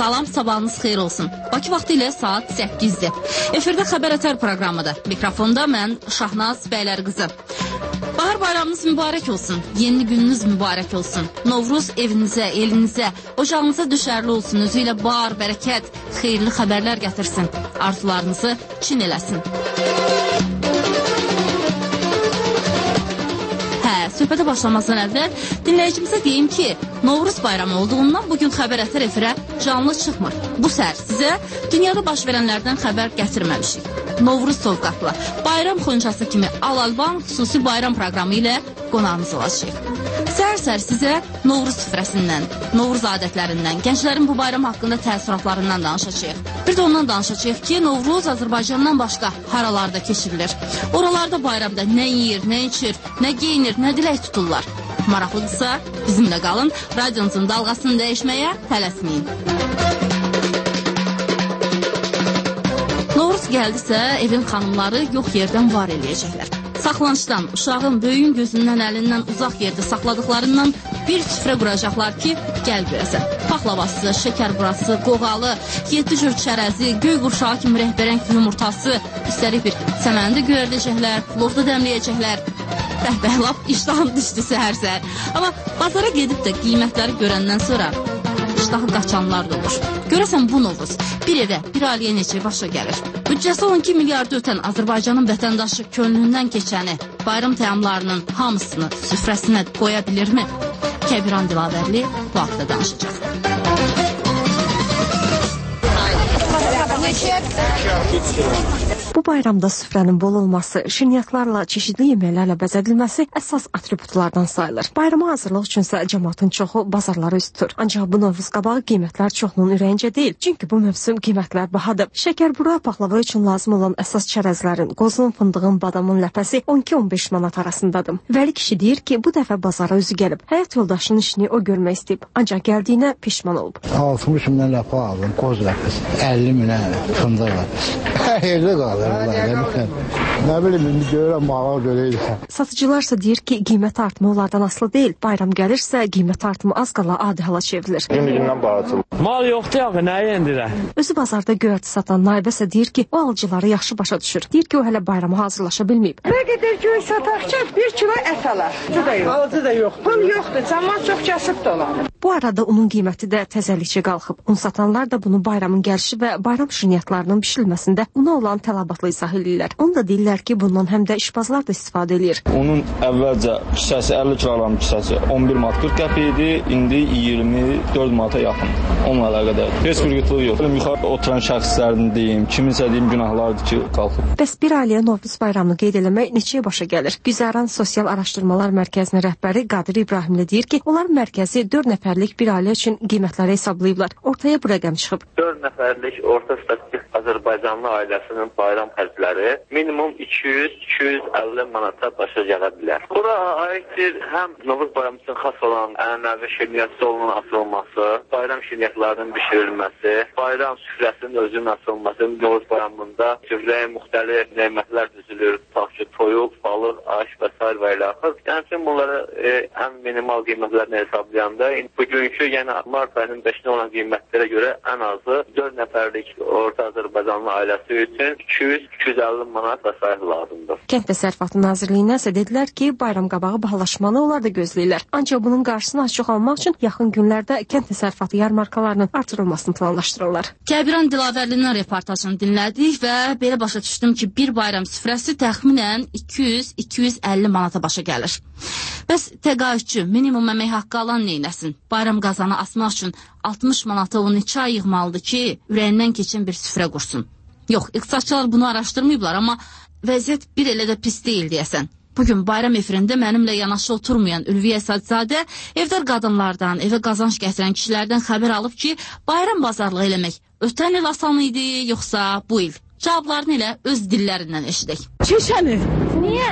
Salam, sabahınız xeyir olsun. Bakı vaxtı ilə saat 8-dir. Efirdə Xəbər Ətər proqramıdır. Mikrofonda mən Şahnaz Bəylər qızı. Bahar bayramınız mübarək olsun. Yeni gününüz mübarək olsun. Novruz evinizə, elinizə, ocağınıza düşərli olsun. Özü ilə bar, bərəkət, xeyirli xəbərlər gətirsin. Arzularınızı çin eləsin. Söhbətə başlamazdan əvvəl dinləyicimizə deyim ki, Novruz bayramı olduğundan bugün Xəbər Ətər efirə canlı çıxmır. Bu səhər sizə dünyada baş verənlərdən xəbər gətirməmişik. Novruz sovqatla, bayram xonçası kimi Al-Alban xüsusi bayram proqramı ilə qonağımız olacaq. Səhər-səhər sizə Novruz süfrəsindən, Novruz adətlərindən, gənclərin bu bayram haqqında təəssüratlarından danışacaq. Bir də ondan danışacaq ki, Novruz Azərbaycandan başqa haralarda keçirilir. Oralarda bayramda nə yeyir, nə içir, nə geyinir, nə dilək tuturlar. Maraqlıdırsa bizimlə qalın, radyonuzun dalğasını dəyişməyə tələsməyin. Novruz gəldisə, evin xanımları yox yerdən var eləyəcəklər. Saxlanışdan, uşağın, böyüyün gözündən, əlindən uzaq yerdə saxladıqlarından bir süfrə quracaqlar ki, gəl görəsən. Paxlavası, şəkər burası, qoğalı, 7 cür çərəzi, göy qurşağı kimi rəhbərəng yumurtası, üstəlik bir səməni də göyərdəcəklər, plov da dəmləyəcəklər. Bəhbəh, lap iştahım düşdü səhər-səhər. Amma bazara gedib də qiymətləri görəndən sonra iştahı qaçanlar da olur. Görəsən bu Novruz bir evə, bir ailəyə neçə başa gəlir. Büdcəsi 12 milyardı ötən Azərbaycanın vətəndaşı könlündən keçəni, bayram təamlarının hamısını süfrəsinə qoya bilirmi? Kəbiran Dilavərli bu haqda danışacaq. Bu bayramda süfrənin bol olması, şirniyyatlarla, çeşidli yeməklərlə bəzədilməsi əsas atributlardan sayılır. Bayrama hazırlıq üçünsə cəmaatın çoxu bazarlara üz tutur. Ancaq bu Novruz qabağı qiymətlər çoxunun ürəyincə deyil. Çünki bu mövsüm qiymətlər bahadır. Şəkərbura, paxlava üçün lazım olan əsas çərəzlərin, qozun, fındığın, badamın ləpəsi 12-15 manat arasındadır. Vəli kişi deyir ki, bu dəfə bazara özü gəlib. Həyat yoldaşının işini o görmək istəyib. Ancaq gəldiyinə pişman olub. 60 mindən ləpə aldım, qoz ləpəsi. 50 minə fındıq ləpəsi. Evdə qalır. Nə bilim, indi görürəm, mağal görəydi. Satıcılarsa deyir ki, qiymət artımı onlardan asılı deyil. Bayram gəlirsə, qiymət artımı az qala adi hala çevrilir. Günü-gündən bahatılır. Mal yoxdur ya, nəyə endirə? Özü bazarda göyərti satan Naibəsə deyir ki, o alıcıları yaxşı başa düşür. Deyir ki, o hələ bayrama hazırlaşa bilməyib. Nə qədər göy sataqca 1 kilo ət alar. Alıcı da yox. Pul yoxdur, cəmaat çox kəsib dolanır. Bu arada unun qiyməti də təzəlikçə qalxıb. Un satanlar da bunu bayramın gəlişi və bayram şirniyyatlarının bişirilməsində una olan tələbatla izah edirlər. Onu da deyirlər ki, bundan həm də işbazlar da istifadə edir. Onun əvvəlcə kisəsi 50 kiloqram kisəsi 11 manat 40 qəpik idi, indi 24 manata yaxın. Onunla əlaqədar heç bir qıtlıq yox. Yuxarı oturan şəxslərin deyim, kiminsə deyim günahlardır ki, qalxıb. Bəs bir ailəyə Novruz bayramını qeyd eləmək neçəyə başa gəlir? Güzəran Sosial Araşdırmalar Mərkəzinin rəhbəri Qadir İbrahimli deyir ki, onlar mərkəzi 4 nəfərlik bir ailə üçün qiymətləri hesablayıblar. Ortaya bu rəqəm çıxıb. 4 nəfərlik orta statistik Azərbaycanlı ailəsinin bayram xərcləri minimum 200-250 manata başa gələ bilər. Bura aiddir həm Novruz bayramı üçün xas olan ənənəvi şirniyyat stolunun asılması, bayram şirniyyatlarının bişirilməsi, bayram süfrəsinin özünün asılması. Novruz bayramında süfrəyə müxtəlif nemətlər düzülür, tutaq ki, toyuq, balıq, aş və s. və ilə axır. Yəni bunları ən minimal qiymətlərini hesablayanda bugünkü, yəni mart ayının 5-də olan qiymətlərə görə ən azı 4 nəfərlik orta Azərbaycanlı ailəsi üçün 200-250 manat vəsait lazımdır. Kənd Təsərrüfatı Nazirliyindən isə dedilər ki, bayram qabağı bahalaşmanı onlar da gözləyirlər. Ancaq bunun qarşısını az-çox almaq üçün yaxın günlərdə kənd təsərrüfatı yarmarkalarının artırılmasını planlaşdırırlar. Kəbiran Dilavərlinin reportajını dinlədik və belə başa düşdüm ki, bir bayram süfrəsi təxminən 200-250 manata başa gəlir. Bəs təqaüdçü minimum əmək haqqı alan neynəsin? Bayram qazanı asmaq üçün 60 manata o neçə ay yığmalıdır ki, ürəyindən keçən bir süfrə qursun? Yox, iqtisadçılar bunu araşdırmayıblar, amma vəziyyət bir elə də pis deyil deyəsən. Bugün bayram efirində mənimlə yanaşı oturmayan Ülviyə Sadzadə evdar qadınlardan, evə qazanc gətirən kişilərdən xəbər alıb ki, bayram bazarlığı eləmək ötən il asan idi, yoxsa bu il? Cavablarını elə öz dillərindən eşidək. Keçəni. Niyə?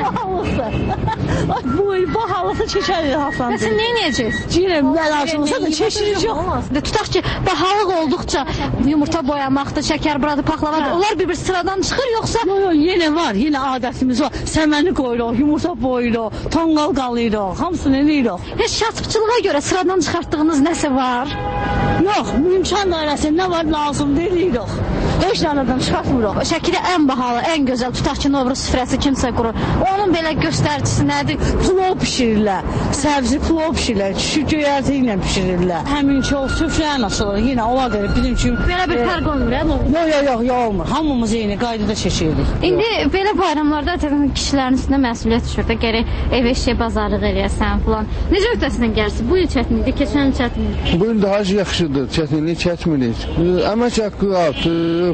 Bahalıqsa keçəni Hasan. Məsələn, nə edəcəksiniz? Girəm, məlaşılsa da keçirici olmaz. Tutaq ki, bahalıq olduqca yumurta boyamaqdır, şəkərburadır, paxlavadır. Onlar bir sıradan çıxır, yoxsa? Yox, yenə var, yenə adətimiz var. Səməni qoyuruq, yumurta boyuruq, tonqal qalıyırıq, hamısını eləyirik. Heç kasıbçılığa görə sıradan çıxartdığınız nəsə var? Yox, imkan dairəsində nə var lazım deyirik. Heç nədən çıxartmırıq. Şəkidə ən bahalı, ən gözəl, tutaq ki, Novruz süfrəsi kimsə qurur. Onun belə göstəricisi nədir? Plov bişirirlər, səbzi plov bişirirlər, göyərti ilə bişirirlər. Həmin ki, o süfrəyə açılır, yenə ola verir, bizim üçün. Belə bir fərq olmur, hə? Yox, olmur. Hamımız eyni qaydada çeşirik. İndi belə bayramlarda kişilərin üstünə məsuliyyət düşür də, gərək ev eşiyə bazarlıq eləyəsən falan. Necə öhdəsindən gəlirsin? Bu il çətinlikdir, keçən il çətinlikdir. Bu il daha yaxşıdır, çətinlik çəkmirik. Əmək haqqı artıb,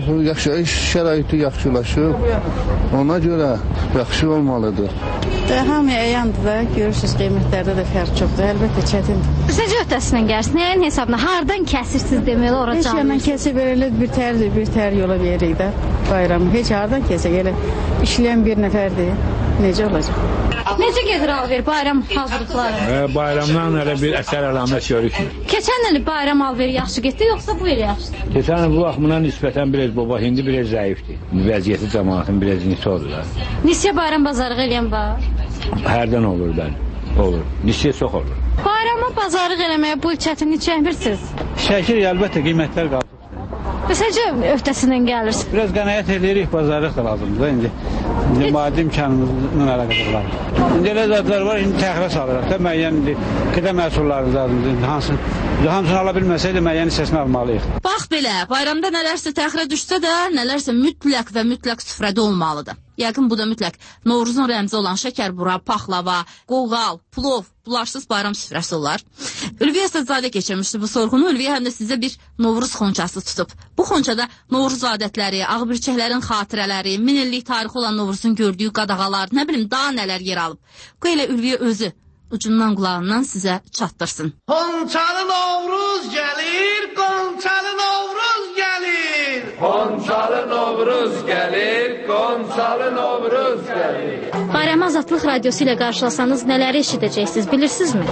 şəraiti yaxşılaşıb. Ona görə yaxşı olmalıdır. Hamıya əyandır da, görürsünüz qiymətlərdə də fərq çoxdur, əlbəttə çətindir. Necə öhdəsindən gəlirsin? Nəyin hesabına? Hardan kəsirsiniz deməli ora canlı? Heç yerdən kəsib elə bir tər yola veririk də bayramı. Heç hardan kəsik, elə işləyən bir nəfərdir. Necə olacaq? Necə gedir alver bayram hazırlıqları? Bayramdan elə bir əsər əlamət görükmür. Keçən il bayram alveri yaxşı getdi, yoxsa bu il yaxşıdır? Keçən il bu vaxtından nisbətən biraz baba, indi biraz zəifdir. Vəziyyəti cəmaatın biraz nisi da. Nisiyə bayram bazarlıq eləyən var? Hərdən olur bəli, olur. Nisiyə çox olur. Bayrama bazarlıq eləməyə bu il çətinlik çəkmirsiniz? Şəkil əlbəttə qiymətlər qalır. Məsəlcə öhdəsindən gəlirsiniz? Biraz qənaət edirik, bazarlıq da lazımdır da indi. Maddi imkanımızla əlaqədar var. İndi elə zadlar var, indi təxirə salırıq da müəyyən qida məhsullarındadır. Hamısını ala bilməsəydə müəyyən hissəsini almalıyıq. Bax belə, bayramda nələrsə təxirə düşsə də, nələrsə mütləq və mütləq süfrədə olmalıdır. Yəqin bu da mütləq Novruzun rəmzi olan şəkərbura, paxlava, qoğal, plov, bularsız bayram süfrəsi olar. Ülviyə Sədzadə keçirmişdi bu sorğunu. Ülviyə həm də sizə bir Novruz xonçası tutub. Bu xonçada Novruz adətləri, ağbirçəklərin xatirələri, 1000 illik tarixi olan Novruzun gördüyü qadağalar, nə bilim daha nələr yer alıb. Bu elə Ülviyə özü ucundan qulağından sizə çatdırsın. Qonçalı Novruz gəlir, Qonçalı Novruz gəlir. Qonçalı Novruz gəlir, Qonçalı Novruz gəlir. Bayram Azadlıq radiosu ilə qarşılasanız nələri eşidəcəksiniz, bilirsinizmi?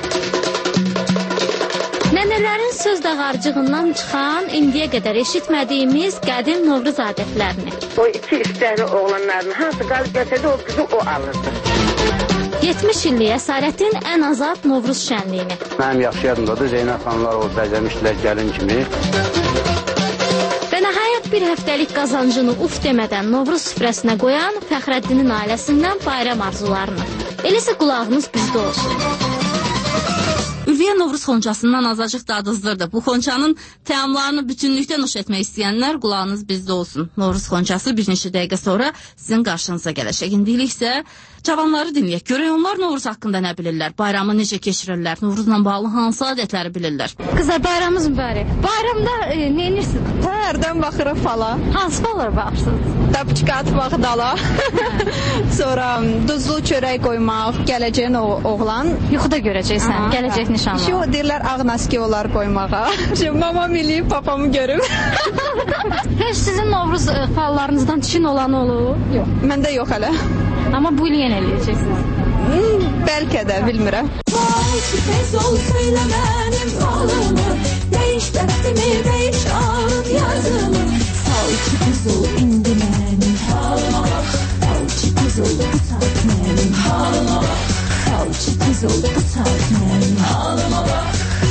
Nənələrin söz dağarcığından çıxan, indiyə qədər eşitmədiyimiz qədim Novruz adətlərini. O iki istəri oğlanların hansı qalıb gəlsədə o qızı o alırdı. 70 illik əsarətin ən azad Novruz şənliyini. Mənim yaxşı yadımdadır, Zeynəb xanımlar o bəzəmişdilər gəlin kimi. Və nəhayət bir həftəlik qazancını uf demədən Novruz süfrəsinə qoyan Fəxrəddinin ailəsindən bayram arzularını. Eləsə qulağınız bizdə olsun. Ülviyə Novruz xonçasından azacıq dadızdırdı. Bu xonçanın təamlarını bütünlükdə nuş etmək istəyənlər qulağınız bizdə olsun. Novruz xonçası bir neçə dəqiqə sonra sizin qarşınıza gələcək. İndilik isə cavanları dinləyək. Görək onlar Novruz haqqında nə bilirlər, bayramı necə keçirirlər, Novruzla bağlı hansı adətləri bilirlər. Qızlar, bayramımız mübarək. Bayramda nə edirsiniz? Hərdən baxırıq fala. Hansı falara baxırsınız? Tapçıqa atmaq dala. Sonra duzlu çörək qoymaq, gələcəyin oğlan. Yuxuda görəcəksən, gələcək nişanlar. Şu deyirlər ağ naski olar qoymağa. Mamam eləyib, papamı görüb. Heç sizin Novruz fallarınızdan çin olan olur? Yox, məndə yox hələ. Amma bu il yenə eləyəcəksiniz. Bəlkə də, bilmirəm. Vay tez ol söylə mənim halımı, değiş dəftimi, değiş ağın yazımı. Sal ki tez ol indi mənim halıma bax, sal ki tez ol bu saat mənim halıma bax, sal ki tez ol bu saat mənim halıma bax.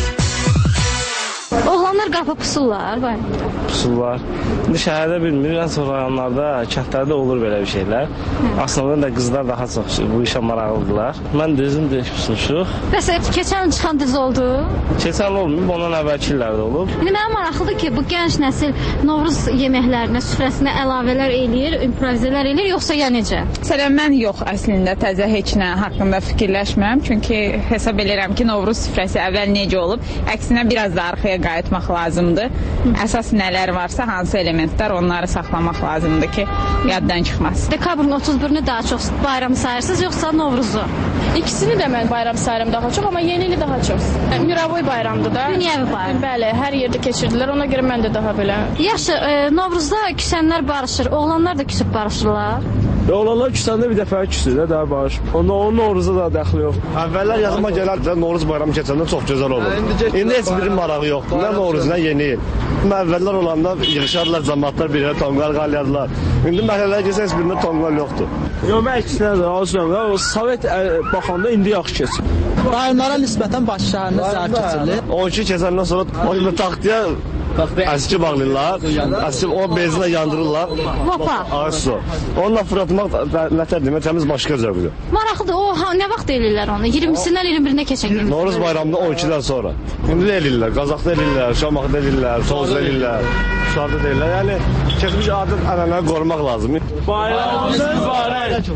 Oğlanlar qapı pusurlar, var. Pusurlar. İndi şəhərdə bilmir, ən çox rayonlarda, kəndlərdə olur belə bir şeylər. Aslında da qızlar daha çox bu işə maraqlıdırlar. Mən düzüm deyək pusurmuşuq. Bəs keçən çıxan düz oldu? Keçən olmayıb, ondan əvvəlki illərdə olub. İndi mənə maraqlıdır ki, bu gənc nəsil Novruz yeməklərinə, süfrəsinə əlavələr eləyir, improvizələr eləyir, yoxsa ya necə? Məsələn, mən yox, əslində təzə heç nə haqqında fikirləşmirəm. Çünki hesab edirəm ki, Novruz süfrəsi əvvəl necə olub, əksinə biraz da arxaya qayıtmaq lazımdır. Əsas nələr varsa, hansı elementlər, onları saxlamaq lazımdır ki, yaddan çıxmaz. Dekabrın 31-ni daha çox bayram sayırsınız, yoxsa Novruzu? İkisini də mən bayram sayıram daha çox, amma yeni ili daha çox. Miravoy bayramdır da. Dünyəvi bayram. Bəli, hər yerdə keçirdilər, ona görə mən də daha belə. Yaxşı, Novruzda küsənlər barışır, oğlanlar da küsüb barışırlar. Olanlar küsəndə bir dəfə küsür də, daha bağış. Onun Novruz'a da dəxli yox. Əvvəllər yazıma gələrdə Novruz bayramı keçəndə çox gözəl olur. İndi heç birinin marağı yoxdur. Nə Novruz, nə yeni il. Əvvəllər olanda yığışardılar, cəmaatlar bir yerə tonqal qalyardılar. İndi məhəlləyə gəlsə heç birində tonqal yoxdur. Yox, mən ikisinə də azıram da, o Sovet baxanda indi yaxşı keçir. Bayramlara nisbətən Bakı şəhərində zərb keçirilir. 12 keçəndən sonra o taxtaya əski bağlayırlar, o benzinlə yandırırlar. Vapa. Ağır su. Onunla fırlatmaq nətər demək, təmiz başqa zövqdür. Maraqlıdır, o nə vaxt eləyirlər onu? 20-sindən 21-nə keçən gün. Novruz bayramında 12-dən sonra. İndi də eləyirlər, Qazaxda eləyirlər, Şamaxda eləyirlər, Tovuzda eləyirlər, Şuşada da eləyirlər. Yəni, keçmiş adət ənənəni qorumaq lazımdır. Bayramımız mübarək.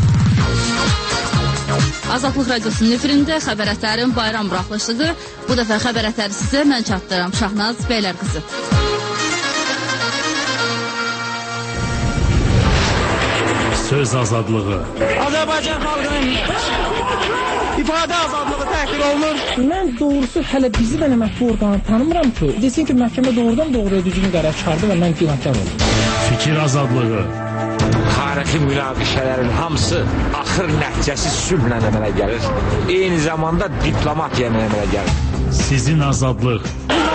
Azadlıq Radiosunun efirində xəbər ətərin bayram buraxılışıdır. Bu dəfə xəbər ətəri sizə mən çatdıram. Şahnaz Beylər qızı. Söz azadlığı. Azərbaycan xalqının ifadə azadlığı təhqir olunur. Mən doğrusu hələ bizi belə məhkəmə orqanı tanımıram ki, desin ki, məhkəmə doğrudan doğruya düzgün qərar çıxardı və mən günahkar oldum. Fikir azadlığı. Tarixi münaqişələrin hamısı axır nəticəsi sülhlə əmələ gəlir. Eyni zamanda diplomatiya əmələ gəlir. Sizin azadlıq.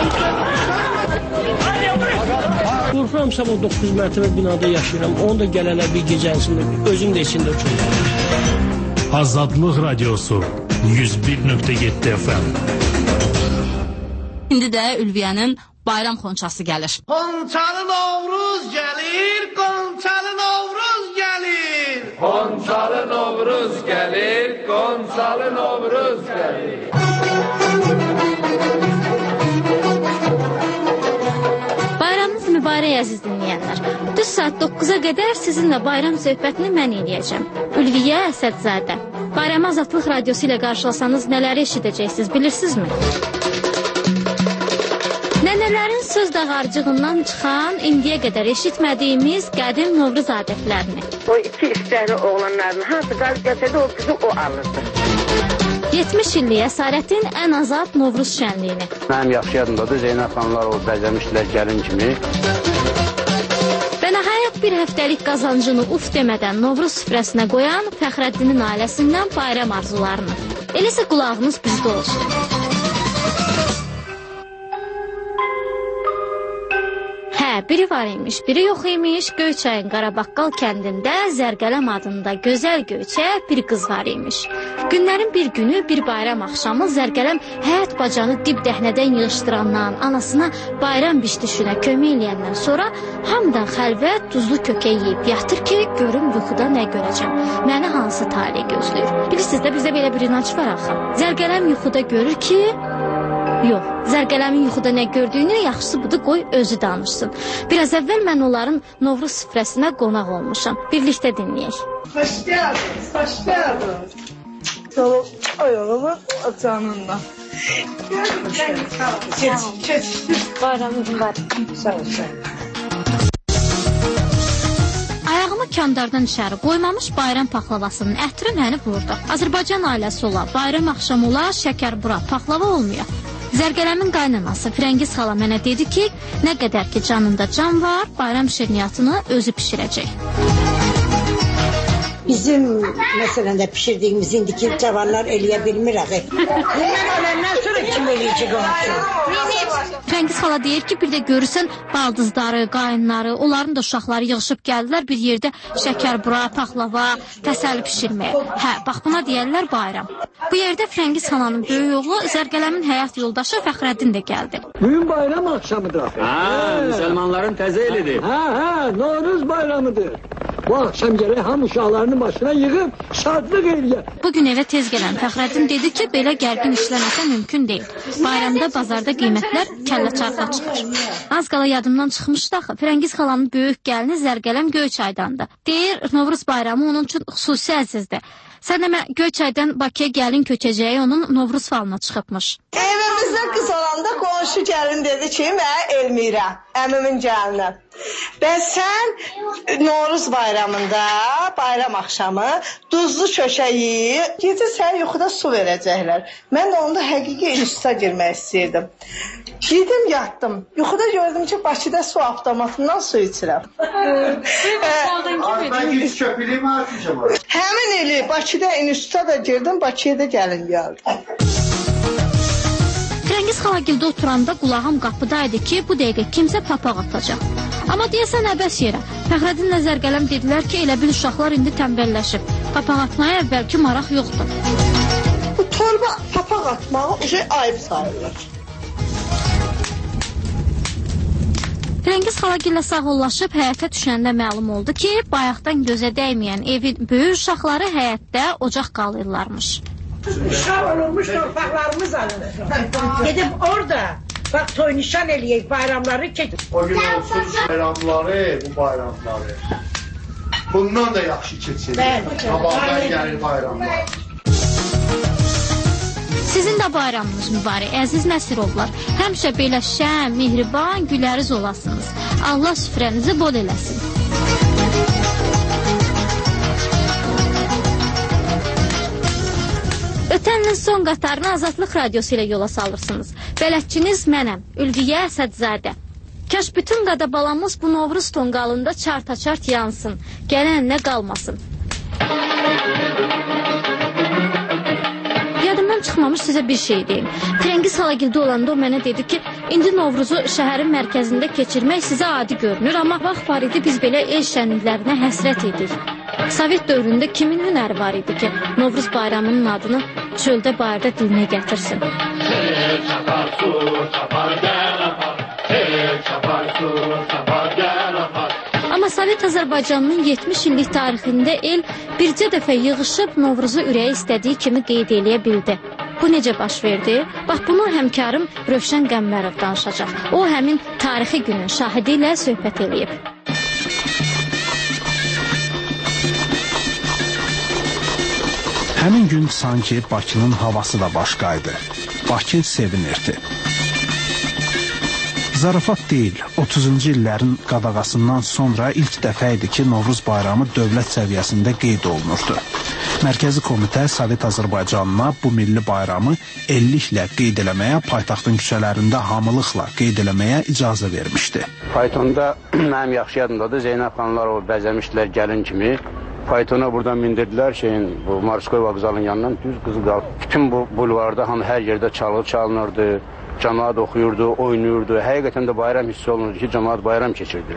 Qorxuram sabah 9 mərtəbə binada yaşayıram. Onu da gələnlər bir gecənsində, özüm də içində uçurum. Azadlıq Radiosu 101.7 FM. İndi də Ülviyyənin bayram xonçası gəlir. Xonçalı Novruz gəlir, Qonçalı Novruz gəlir. Qonçalı Novruz gəlir, Qonçalı Novruz gəlir. Bayramınız mübarək əziz dinləyənlər. Düz saat 9-a qədər sizinlə bayram söhbətini mən eləyəcəm. Ülviyyə Əsədzadə. Bayram Azadlıq Radiosu ilə qarşılasanız nələri eşidəcəksiniz, bilirsinizmi? Nənələrin söz dağarcığından çıxan, indiyə qədər eşitmədiyimiz qədim Novruz adətlərini. O iki istəkli oğlanların hansı qalıb gəlsədə o qızı o alırdı. 70 illik əsarətin ən azad Novruz şənliyini. Mənim yaxşı yadımdadır, Zeynəb xanımlar o bəzəmişdilər gəlin kimi. Və nəhayət bir həftəlik qazancını uf demədən Novruz süfrəsinə qoyan Fəxrəddinin ailəsindən bayram arzularını. Eləsə qulağınız bizdə olsun. Biri var imiş, biri yox imiş. Göyçayın Qarabaqqal kəndində Zərgələm adında gözəl göyçə bir qız var imiş. Günlərin bir günü, bir bayram axşamı Zərgələm həyat bacanı dib dəhnədən yığışdırandan, anasına bayram bişdişinə kömək eləyəndən sonra hamıdan xəlvət duzlu kökə yeyib yatır ki, görüm yuxuda nə görəcəm, məni hansı talih gözləyir. Bilirsiniz də, bizdə belə bir inanc var axı. Zərgələm yuxuda görür ki, yox, Zərgələmin yuxuda nə gördüyünü yaxşısı budur, qoy özü danışsın. Biraz əvvəl mən onların Novruz süfrəsinə qonaq olmuşam. Birlikdə dinləyək. Hoş geldiniz, hoş geldiniz. Ayağımı canından. Geç. Bayramın var. Sağ ol. Ayağımı kandardan içəri qoymamış bayram paxlavasının ətri məni vurdu. Azərbaycan ailəsi ola, bayram axşamı ola, şəkər bura, paxlava olmuyor. Zərgələmin qaynanası Firəngiz xala mənə dedi ki, nə qədər ki canında can var, bayram şirniyyatını özü pişirəcək. Bizim məsələndə pişirdiyimiz indiki cavanlar eləyə bilmir axı. Bunlar öləndən sonra kim eləyəcək onu? Firəngiz xala deyir ki, bir də görürsən baldızları, qayınları, onların da uşaqları yığışıb gəldilər bir yerdə şəkər bura, paxlava, təsəlli pişirməyə. Hə, bax buna deyərlər bayram. Bu yerdə Firəngiz xalanın böyük oğlu Zərgələmin həyat yoldaşı Fəxrəddin də gəldi. Bugün bayram axşamıdır axı. Müsəlmanların təzə elidir. Novruz bayramıdır. Bu axşam gərək hamı uşaqlarının başına yığıb şadlıq eləyər. Bugün evə tez gələn Fəxrəddin dedi ki, belə gərgin işləməsə mümkün deyil. Bayramda bazarda qiymətlər kəllə çarxa çıxır. Az qala yadımdan çıxmışdı axı. Firəngiz xalanın böyük gəlini Zərgələm Göyçaydandı. Deyir, Novruz bayramı onun üçün xüsusi əzizdir. Sən demə Göyçaydan Bakıya gəlin köçəcəyi onun Novruz falına çıxıbmış. Evimizdə qız olanda qonşu gəlin dedi ki, mən Elmira, əmimin gəlini. Ben sen Novruz bayramında, bayram akşamı duzlu çöşeyi gece sen yuxuda su verəcəklər. Mən də onda həqiqi instituta girmək istəyirdim. Girdim, yatdım. Yuxuda gördüm ki, Bakıda su avtomatından su içirəm. Həmin ili Bakıda instituta da girdim, Bakıya da gəlin gəldim. Firəngiz xalagildə oturanda qulağım qapıdaydı ki, bu dəqiqə kimsə papaq atacaq. Amma deyəsən əbəs yerə. Fəxrəddinlə Zərgələm dedilər ki, elə bil uşaqlar indi tənbəlləşib. Papaq atmaya əvvəlki maraq yoxdur. Bu torba papaq atmağı ayıb sayılır. Firəngiz xalagillə sağollaşıb həyətə düşəndə məlum oldu ki, bayaqdan gözə dəyməyən evin böyük uşaqları həyətdə ocaq qalırlarmış. Uşaq olurmuş torpaqlarımız alınır. Gedib orada bak toy nişan eləyək bayramları keçir. O gün olsun bayramları, bu bayramları. Bundan da yaxşı keçirir. Qabaqdan gəlir bayramlar. Sizin də bayramınız mübarək, əziz Nəsirovlar. Həmişə belə şən, mehriban, güləriz olasınız. Allah süfrənizi bol eləsin. Ötən ilin son qatarını Azadlıq Radiosu ilə yola salırsınız. Bələdçiniz mənəm, Ülviyə Əsədzadə. Kaş bütün qadabalamız bu Novruz tonqalında çart-çart yansın, gələnlə qalmasın. Yadımdan çıxmamış sizə bir şey deyim. Firəngiz xalagildə olanda o mənə dedi ki, indi Novruzu şəhərin mərkəzində keçirmək sizə adi görünür, amma vaxt var idi biz belə el şənliklərinə həsrət edik. Sovet dövründə kimin hünəri var idi ki, Novruz bayramının adını çöldə bayırda dilinə gətirsin? Amma Sovet Azərbaycanının 70 illik tarixində el bircə dəfə yığışıb Novruzu ürəyi istədiyi kimi qeyd eləyə bildi. Bu necə baş verdi? Bax, bunu həmkarım Rövşən Qəmmərov danışacaq. O, həmin tarixi günün şahidi ilə söhbət eləyib. Həmin gün sanki Bakının havası da başqaydı. Bakı sevinirdi. Zarafat deyil, 30-cu illərin qadağasından sonra ilk dəfə idi ki, Novruz bayramı dövlət səviyyəsində qeyd olunurdu. Mərkəzi Komitə Sovet Azərbaycanına bu milli bayramı elliklə qeyd eləməyə, paytaxtın küçələrində hamılıqla qeyd eləməyə icazə vermişdi. Faytonda mənim yaxşı yadımdadır, Zeynəb xanımlar o bəzəmişdilər gəlin kimi. Faytona buradan mindirdilər bu Morskoy vağzalının yanından düz Qızılqal. Bütün bu bulvarda hər yerdə çalınırdı, cəmaat oxuyurdu, oynayırdı. Həqiqətən də bayram hissi olunurdu ki, cəmaat bayram keçirdi.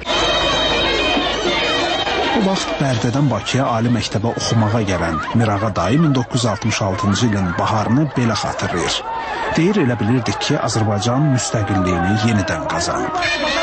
O vaxt Bərdədən Bakıya ali məktəbə oxumağa gələn Mirağa dayı 1966-cı ilin baharını belə xatırlayır. Deyir, elə bilirdik ki, Azərbaycan müstəqilliyini yenidən qazanıb.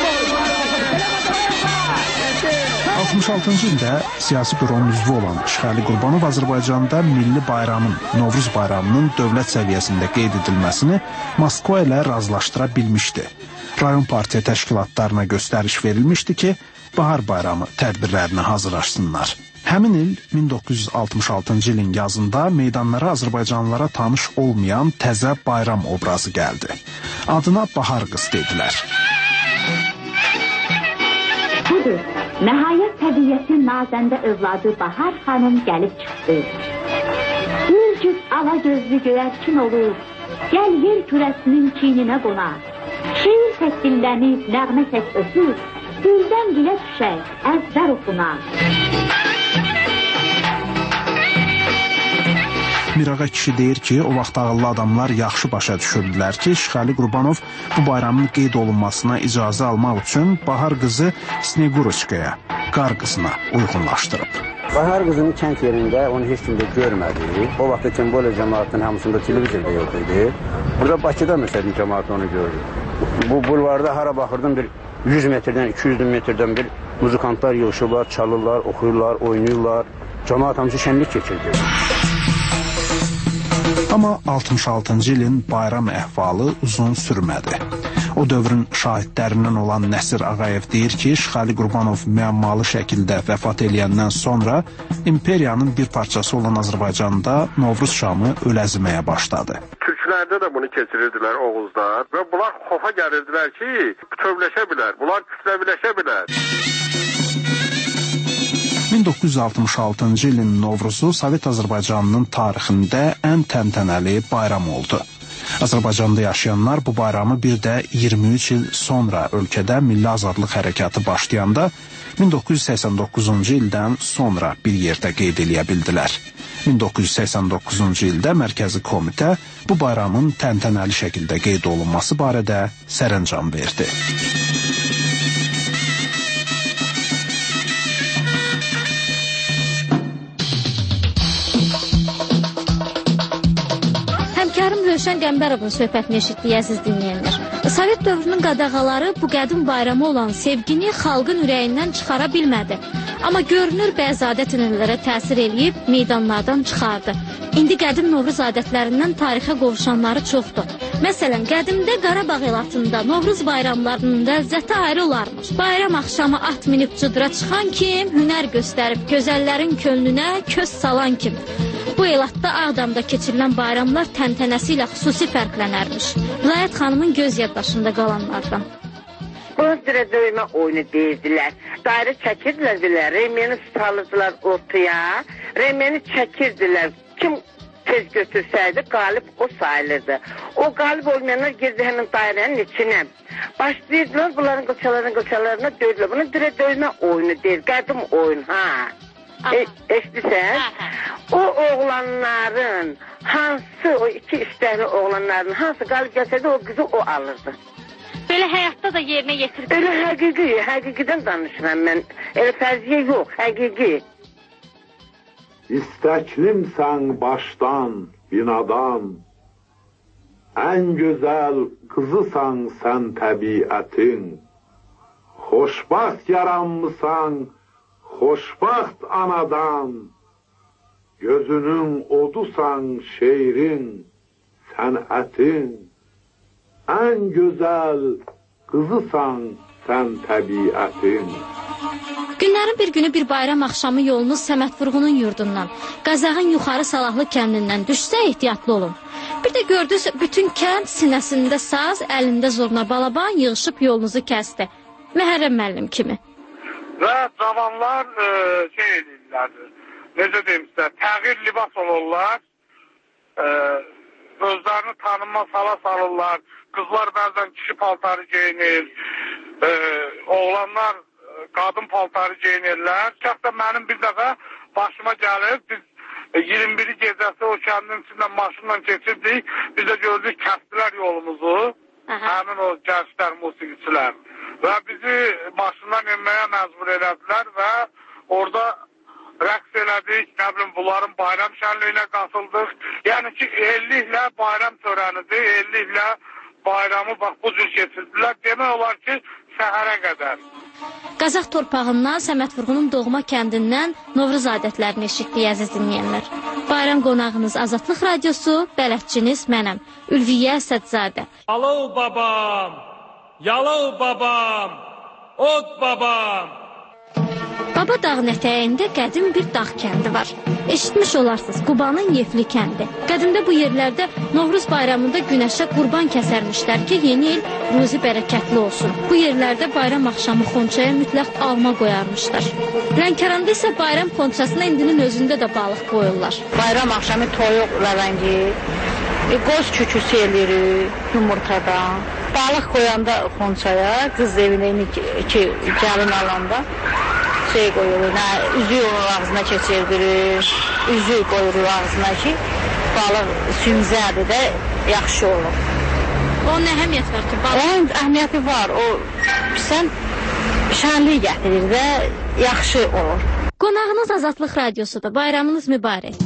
66-cı ildə siyasi büronun üzvü olan İşğali Qurbanov Azərbaycanda milli bayramın, Novruz bayramının dövlət səviyyəsində qeyd edilməsini Moskva ilə razılaşdıra bilmişdi. Rayon partiya təşkilatlarına göstəriş verilmişdi ki, bahar bayramı tədbirlərini hazırlaşsınlar. Həmin il 1966-cı ilin yazında meydanlara Azərbaycanlılara tanış olmayan təzə bayram obrazı gəldi. Adına Bahar qız dedilər. Budur, nəhayət təbiyyətin nazəndə övladı Bahar xanım gəlib çıxdı. Bir cüt ala gözlü göyərçin olur, gəl yer kürəsinin çiyninə qonar. Şiir tək dillənib, nəğmə tək öpür, güldən gilə düşər, əzbər oxunar. Mirağa kişi deyir ki, o vaxt ağıllı adamlar yaxşı başa düşürdülər ki, İşğali Qurbanov bu bayramın qeyd olunmasına icazə almaq üçün Bahar qızı Sneguroçkaya, qar qızına uyğunlaşdırıb. Bahar qızının kənd yerində onu heç kim də görmədi. O vaxt Cəmbole cəmaatının hamısında televizorda yox idi. Burada Bakıda məsələn cəmaat onu gördü. Bu bulvarda hara baxırdım bir 100 metrdən, 200 metrdən bir muzikantlar yığışırlar, çalırlar, oxuyurlar, oynayırlar. Cəmaat hamısı şənlik keçirdi. Amma 66-cı ilin bayram əhvalı uzun sürmədi. O dövrün şahidlərindən olan Nəsir Ağayev deyir ki, İşğali Qurbanov müəmmalı şəkildə vəfat eləyəndən sonra imperiyanın bir parçası olan Azərbaycanda Novruz şamı öləziməyə başladı. Türklər kəndlərində də bunu keçirirdilər Oğuzlar və bunlar xofa gəlirdilər ki, bütövləşə bilər, bunlar kütləviləşə bilər. 1966-cı ilin Novruzu Sovet Azərbaycanının tarixində ən təntənəli bayram oldu. Azərbaycanda yaşayanlar bu bayramı bir də 23 il sonra ölkədə milli azadlıq hərəkatı başlayanda 1989-cu ildən sonra bir yerdə qeyd eləyə bildilər. 1989-cu ildə Mərkəzi Komitə bu bayramın təntənəli şəkildə qeyd olunması barədə sərəncam verdi. Həmkarım Rövşən Qəmbərovun söhbətini eşitdik, əziz dinləyənlər. Sovet dövrünün qadağaları bu qədim bayramı olan sevgini xalqın ürəyindən çıxara bilmədi. Amma görünür bəzi adət-ənənələrə təsir eləyib meydanlardan çıxardı. İndi qədim Novruz adətlərindən tarixə qovuşanları çoxdur. Məsələn, qədimdə Qarabağ elatında Novruz bayramlarının ləzzəti ayrı olarmış. Bayram axşamı at minib cıdıra çıxan kim, hünər göstərib gözəllərin könlünə köz salan kim. Bu elatda Ağdamda keçirilən bayramlar təntənəsi ilə xüsusi fərqlənərmiş. Vilayət xanımın göz yaddaşında qalanlardan. Bunun dirə döymə oyunu deyirdilər. Dairə çəkirdilər bilər, remeni salırdılar ortaya, remeni çəkirdilər. Kim tez götürsəydi, qalib o sayılırdı. O qalib olmayanlar girdi həmin dairənin içinə. Başlayırdılar bunların qılçalarına döydülər. Bunun dirə döymə oyunu deyir, qədim oyun, ha. Eşidirsən? O oğlanların hansı, o iki istəkli oğlanların hansı qalib gəlsəydi, o qızı o alırdı. Belə həyatda da yerinə yetirdi. Elə həqiqidən danışıram mən. Elə fərziyə yox, həqiqi. İstəklimsən başdan, binadan, ən gözəl qızısan sən təbiətin, xoşbaxt yaranmısan, xoşbaxt anadan, gözünün odusan şeirin, sənətin, ən gözəl qızısan sən təbiətin. Günlərin bir günü bir bayram axşamı yolunuz Səməd Vurğunun yurdundan, Qazağın yuxarı Salahlı kəndindən düşsə ehtiyatlı olun. Bir də gördünüz bütün kənd sinəsində saz, əlində zorna balaban yığışıb yolunuzu kəsdi. Məhərrəm müəllim kimi. Və cavanlar şey edirlər, necə deyim sizə, təğyir libas olurlar, özlərini tanınmaz hala salırlar, qızlar bəzən kişi paltarı geyinir, oğlanlar qadın paltarı geyinirlər. Şəxsən mənim bir dəfə başıma gəlib, biz 21-ci gecəsi o kəndin içindən maşınla keçirdik, biz də gördük, kəsdilər yolumuzu, həmin o gənclər, musiqiçilər. Və bizi maşından inməyə məcbur elədilər və orada rəqs elədik, nə bilim, bunların bayram şənliyinə qatıldıq. Yəni ki, elliklə bayram törənidir, elliklə bayramı bax bu cür keçirdilər. Demək olar ki, səhərə qədər. Qazaq torpağından, Səməd Vurğunun doğma kəndindən Novruz adətlərini eşitdik, əziz dinləyənlər. Bayram qonağınız Azadlıq Radiosu, bələdçiniz mənəm, Ülviyə Əsədzadə. Alov babam, yalov babam, od babam. Baba dağın ətəyində qədim bir dağ kəndi var. Eşitmiş olarsınız, Qubanın Yefli kəndi. Qədimdə bu yerlərdə Novruz bayramında günəşə qurban kəsərmişlər ki, yeni il ruzi bərəkətli olsun. Bu yerlərdə bayram axşamı xonçaya mütləq alma qoyarmışlar. Lənkəranda isə bayram xonçasına indinin özündə də balıq qoyurlar. Bayram axşamı toyuq ləvəngi, qoz küküsü eləyirik yumurtadan. Balıq qoyanda xonçaya, qız evinə ki, gəlin alanda şey qoyulur, üzük onun ağzına keçirdirir, üzük qoyulur ağzına ki, balıq sümzədir də yaxşı olur. Onun əhəmiyyəti var ki, balıq? Onun əhəmiyyəti var, o sən şənlik gətirir və yaxşı olur. Qonağınız Azadlıq Radiosudur, bayramınız mübarək.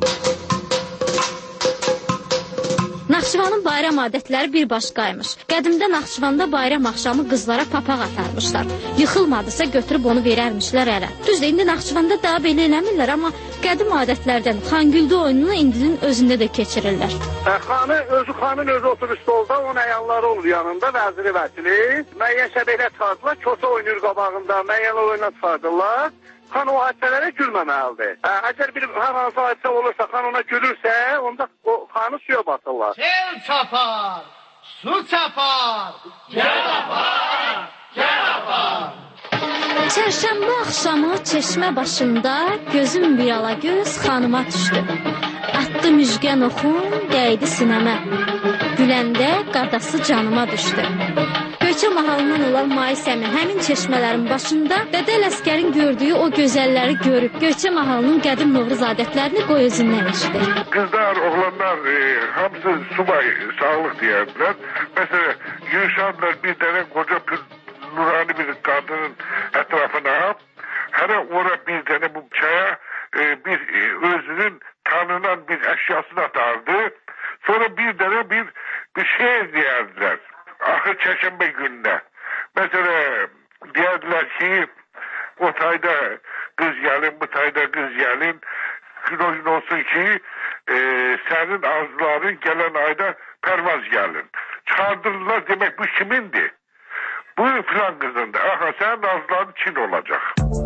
Naxçıvanın bayram adətləri bir başqaymış. Qədimdə Naxçıvanda bayram axşamı qızlara papaq atarmışlar. Yıxılmadısa götürüb onu verərmişlər ələ. Düzdür, indi Naxçıvanda daha belə eləmirlər, amma qədim adətlərdən Xangüldü oyununu indinin özündə də keçirirlər. Xanın özü oturur stolda, onun əyanları olur yanında, vəziri vəkili. Müəyyən şəbəklər çıxardılar, kosa oynayır qabağında, müəyyən oyuna çıxardılar. Xan o hadisələrə gülməməlidir. Əgər bir hər hansı hadisə olursa, xan ona gülürsə, onda o xanı suya batırlar. Sel çapar, su çapar, gəl apar, gəl apar. Çərşənbə axşamı çeşmə başında gözüm bir alagöz xanıma düşdü. Atdı müjgən oxum, dəydi sinəmə. Güləndə qardası canıma düşdü. Göyçə mahalından olan Maisəmin həmin çeşmələrin başında Dədə Ələsgərin gördüyü o gözəlləri görüb Göyçə mahalının qədim Novruz adətlərini qoy özündən eşidir. Kızlar, oğlanlar hamısı subay, sağlık diyerdiler. Mesela yürüşanlar bir tane koca bir nurani bir kadının etrafına her oraya bir tane bu çaya bir özünün tanınan bir eşyasını atardı. Sonra bir tane bir şey diyerdiler. Ahır çeşembe gününe. Mesela diyerdiler ki o tayda kız gelin, bu tayda kız gelin. Gün olsun ki senin arzuların gelen ayda pervaz gelin. Çağırdılar, demek bu kimindi? Bu filan kızındı. Aha, senin arzuların Çin olacak.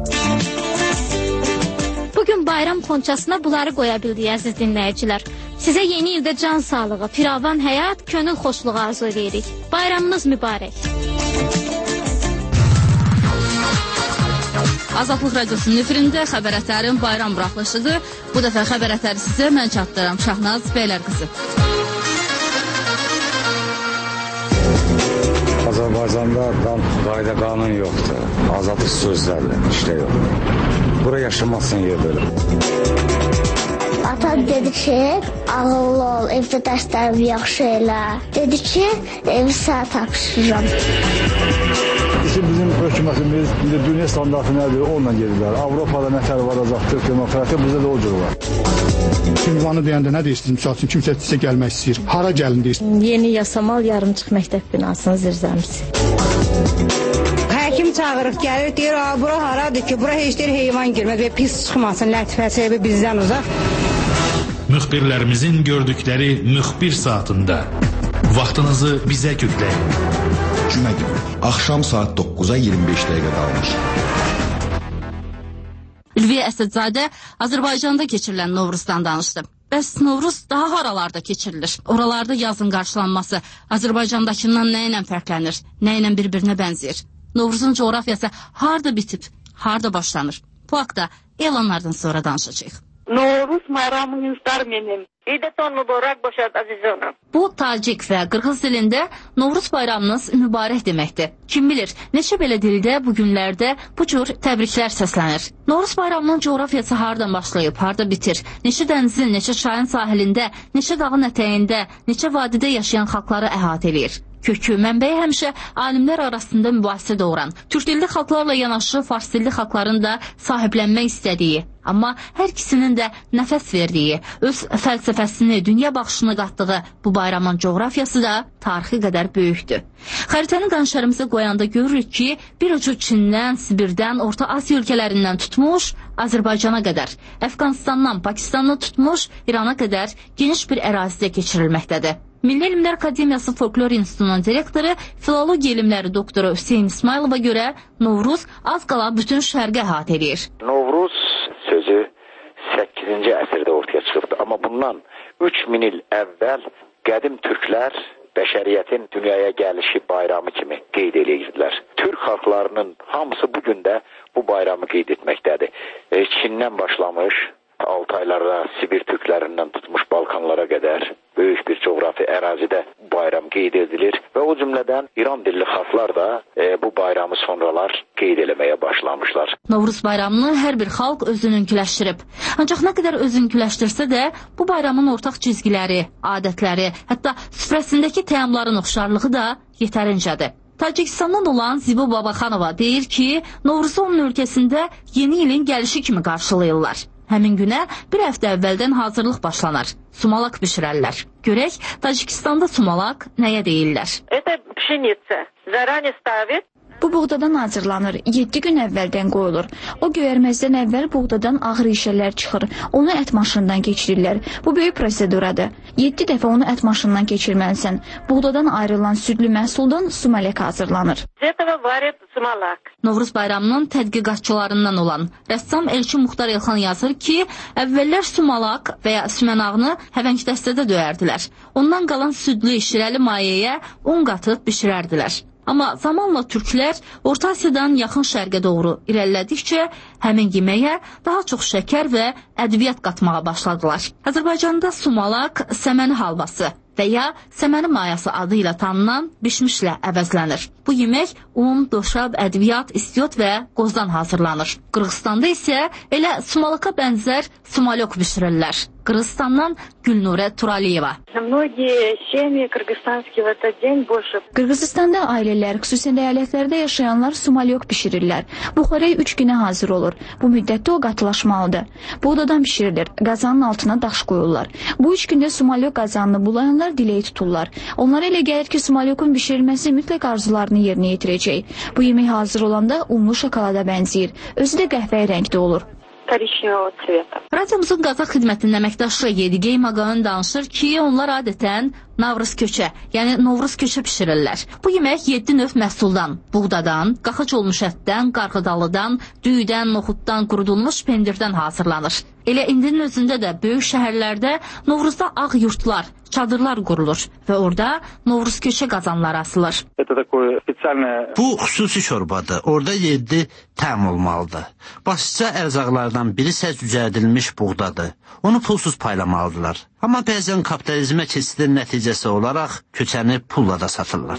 Bugün bayram xonçasına bunları qoya bildik əziz dinləyicilər. Sizə yeni ildə can sağlığı, firavan həyat, könül xoşluğu arzu edirik. Bayramınız mübarək. Azadlıq Radiosunun efirində xəbər ətərin bayram buraxılışıdır. Bu dəfə xəbər ətəri sizə mən çatdıram, Şahnaz Bəylərqızı. Azərbaycanda qayda qanun yoxdur. Azadlıq sözlərlə işlə yoxdur. Bura yaşamazsan yer belə. Atam dedi ki, ağıllı ol, evdə dərslərimi yaxşı elə. Dedi ki, evi sənə tapşırıram. Bizim hökumətimiz dünya standartı nədir? Onunla gedirlər. Avropada nətər varacaqdır, demokratiya, bizdə də o cür var. Ünvanı deyəndə nə deyirsiniz? Misal üçün, kimsə sizə gəlmək istəyir. Hara gəlin deyirsiniz? Yeni Yasamal yarımçıq məktəb binasının zirzəmisi. Həkim çağırıq, gəlir, deyir, bura haradır ki, bura heç deyir heyvan girmez və pis çıxmasın, lətifəsi bizdən uzaq. Müxbirlərimizin gördükləri müxbir saatında vaxtınızı bizə yükləyin. Cümə günü, axşam saat 9-a 25 dəqiqə qalmış. Ülviyə Əsədzadə Azərbaycanda keçirilən Novruzdan danışdı. Bəs Novruz daha haralarda keçirilir? Oralarda yazın qarşılanması Azərbaycandakından nə ilə fərqlənir, nə ilə bir-birinə bənzəyir? Novruzun coğrafiyası harda bitib, harda başlanır? Bu haqda elanlardan sonra danışacağıq. Novruz bayramınızdır mənim. İdətən mübarək başad əzizanım. Bu Tacik və Qırğız dilində Novruz bayramınız mübarək deməkdir. Kim bilir, neçə belə dildə bu günlərdə bu cür təbriklər səslənir. Novruz bayramının coğrafiyası hardan başlayıb, harda bitir? Neçə dənizin, neçə çayın sahilində, neçə dağın ətəyində, neçə vadidə yaşayan xalqları əhatə eləyir? Kökü, mənbəyi həmişə alimlər arasında mübahisə doğuran, türk dilli xalqlarla yanaşı fars dilli xalqların da sahiblənmək istədiyi, amma hər ikisinin də nəfəs verdiyi, öz fəlsəfəsini, dünya baxışını qatdığı bu bayramın coğrafiyası da tarixi qədər böyükdür. Xəritəni qanşərimizə qoyanda görürük ki, bir ucu Çindən, Sibirdən, Orta Asiya ölkələrindən tutmuş, Azərbaycana qədər, Əfqanistandan, Pakistandan tutmuş, İrana qədər geniş bir ərazidə keçirilməkdədir. Milli Elmlər Akademiyası Folklor İnstitutunun direktoru, filologiya elmləri doktoru Hüseyin İsmailova görə Novruz az qala bütün şərqi əhatə edir. Novruz sözü 8-ci əsrdə ortaya çıxıbdır. Amma bundan 3000 il əvvəl qədim türklər bəşəriyyətin dünyaya gəlişi bayramı kimi qeyd edirdilər. Türk xalqlarının hamısı bugün də bu bayramı qeyd etməkdədir. Çindən başlamış, Altaylarda Sibir türklərindən tutmuş Balkanlara qədər böyük bir coğrafi ərazidə bayram qeyd edilir və o cümlədən İran dilli xalqlar da bu bayramı sonralar qeyd eləməyə başlamışlar. Novruz bayramını hər bir xalq özününkiləşdirib. Ancaq nə qədər özünkiləşdirsə də bu bayramın ortaq cizgiləri, adətləri, hətta süfrəsindəki təamların oxşarlığı da yetərincədir. Tacikistandan olan Zibo Babaxanova deyir ki, Novruzu onun ölkəsində yeni ilin gəlişi kimi qarşılayırlar. Həmin günə bir həftə əvvəldən hazırlıq başlanar. Sumalak bişirərlər. Görək, Tacikistanda sumalak nəyə deyirlər? Это пшеница. Заранее ставит. Bu buğdadan hazırlanır, 7 gün əvvəldən qoyulur. O göyərməzdən əvvəl buğdadan ağır işələr çıxır, onu ət maşınından keçirirlər. Bu böyük proseduradır. 7 dəfə onu ət maşınından keçirməlisən. Buğdadan ayrılan südlü məhsuldan sumalak hazırlanır. Novruz bayramının tədqiqatçılarından olan rəssam Elçin Muxtar Elxan yazır ki, əvvəllər sumalak və ya sümənağını həvəng dəstədə döyərdilər. Ondan qalan südlü şirəli mayəyə un qatıb bişirərdilər. Amma zamanla türklər Orta Asiyadan yaxın şərqə doğru irəlilədikcə həmin yeməyə daha çox şəkər və ədviyyat qatmağa başladılar. Azərbaycanda sumalak səməni halvası və ya səməni mayası adı ilə tanınan bişmişlə əvəzlənir. Bu yemək un, doşab, ədviyyat, istiot və qozdan hazırlanır. Qırğızstanda isə elə sumalaka bənzər sumalyok bişirirlər. Qırğızstandan Gülnurə Turaliyeva. Qırğızstanda ailələr, xüsusən əyalətlərdə yaşayanlar sumalyok bişirirlər. Bu xörək 3 günə hazır olur. Bu müddətdə o qatılaşmalıdır. Buğdadan bişirilir, qazanın altına daş qoyurlar. Bu 3 gündə sumalyok qazanını bulayanlar diləyi tuturlar. Onlara elə gəlir ki, sumalyokun bişirilməsi mütləq arzularını yerinə yetirəcək. Bu yemək hazır olanda unlu şokolada bənzəyir. Özü də qəhvəyi rəngdə olur. Radiomuzun Qazaq xidmətinin əməkdaşı Yedigey Maqavan danışır ki, onlar adətən Navruz köçə, yəni Novruz köçə bişirirlər. Bu yemək 7 növ məhsuldan, buğdadan, qaxıc olmuş ətdən, qarğıdalıdan, düyüdən, noxuddan, qurudulmuş pendirdən hazırlanır. Elə indinin özündə də böyük şəhərlərdə Novruzda ağ yurtlar, çadırlar qurulur və orada Novruz köçə qazanları asılır. Bu xüsusi şorbadır. Orada 7 təm olmalıdır. Başlıca ərzaqlardan biri isə cücərdilmiş buğdadır. Onu pulsuz paylamalıdırlar. Amma bəzən kapitalizmə keçidin nəticəsi olaraq köçəni pulla da satırlar.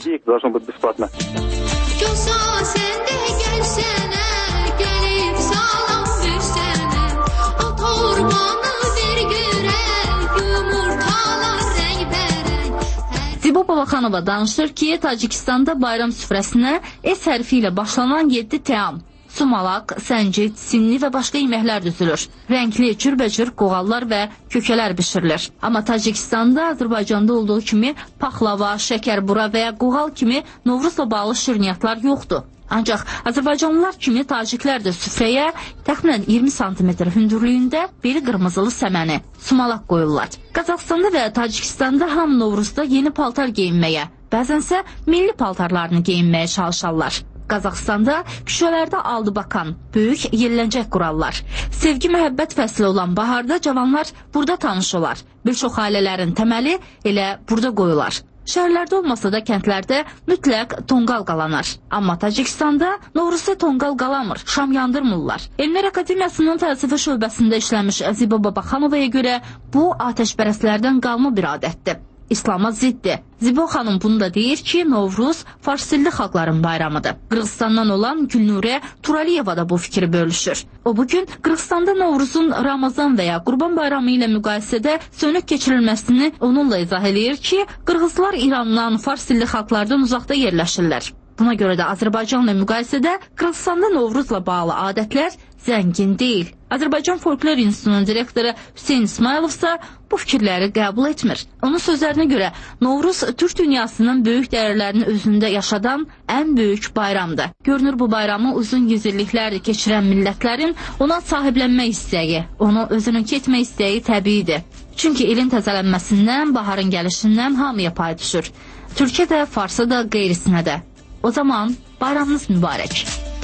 Zibo Babaxanova danışır ki, Tacikistanda bayram süfrəsinə S hərfi ilə başlanan 7 təam, sumalak, səncid, sinni və başqa yeməklər düzülür. Rəngli, cürbəcür qoğallar və kökələr bişirilir. Amma Tacikistanda, Azərbaycanda olduğu kimi paxlava, şəkərbura və ya qoğal kimi Novruzla bağlı şirniyyatlar yoxdur. Ancaq Azərbaycanlılar kimi taciklər də süfrəyə təxminən 20 sm hündürlüyündə beli qırmızılı səməni, sumalak qoyurlar. Qazaxstanda və Tacikistanda ham Novruzda yeni paltar geyinməyə, bəzənsə milli paltarlarını geyinməyə çalışarlar. Qazaxstanda küçələrdə aldıbakan, böyük yelləncək qurarlar. Sevgi, məhəbbət fəsli olan baharda cavanlar burada tanış olar. Bir çox ailələrin təməli elə burada qoyular. Şəhərlərdə olmasa da kəndlərdə mütləq tonqal qalanar. Amma Tacikistanda Novruzda tonqal qalamır, şam yandırmırlar. Elmlər Akademiyasının fəlsəfə şöbəsində işləmiş Zibo Babaxanovaya görə bu atəşpərəstlərdən qalma bir adətdir. İslama ziddir. Zibo xanım bunu da deyir ki, Novruz farsdilli xalqların bayramıdır. Qırğızstandan olan Gülnurə Turaliyeva da bu fikri bölüşür. O bugün Qırğızstanda Novruzun Ramazan və ya Qurban bayramı ilə müqayisədə sönük keçirilməsini onunla izah edir ki, Qırğızlar İrandan, farsdilli xalqlardan uzaqda yerləşirlər. Buna görə də Azərbaycanla müqayisədə Qırğızstanda Novruzla bağlı adətlər zəngin deyil. Azərbaycan Folklor İnstitutunun direktoru Hüseyn İsmailov isə bu fikirləri qəbul etmir. Onun sözlərinə görə Novruz Türk dünyasının böyük dəyərlərini özündə yaşadan ən böyük bayramdır. Görünür bu bayramı uzun yüzilliklərdir keçirən millətlərin ona sahiblənmək istəyi, onu özününki etmək istəyi təbiidir. Çünki ilin təzələnməsindən, baharın gəlişindən hamıya pay düşür. Türkə də, Farsa da, qeyrisinə də. O zaman bayramınız mübarək.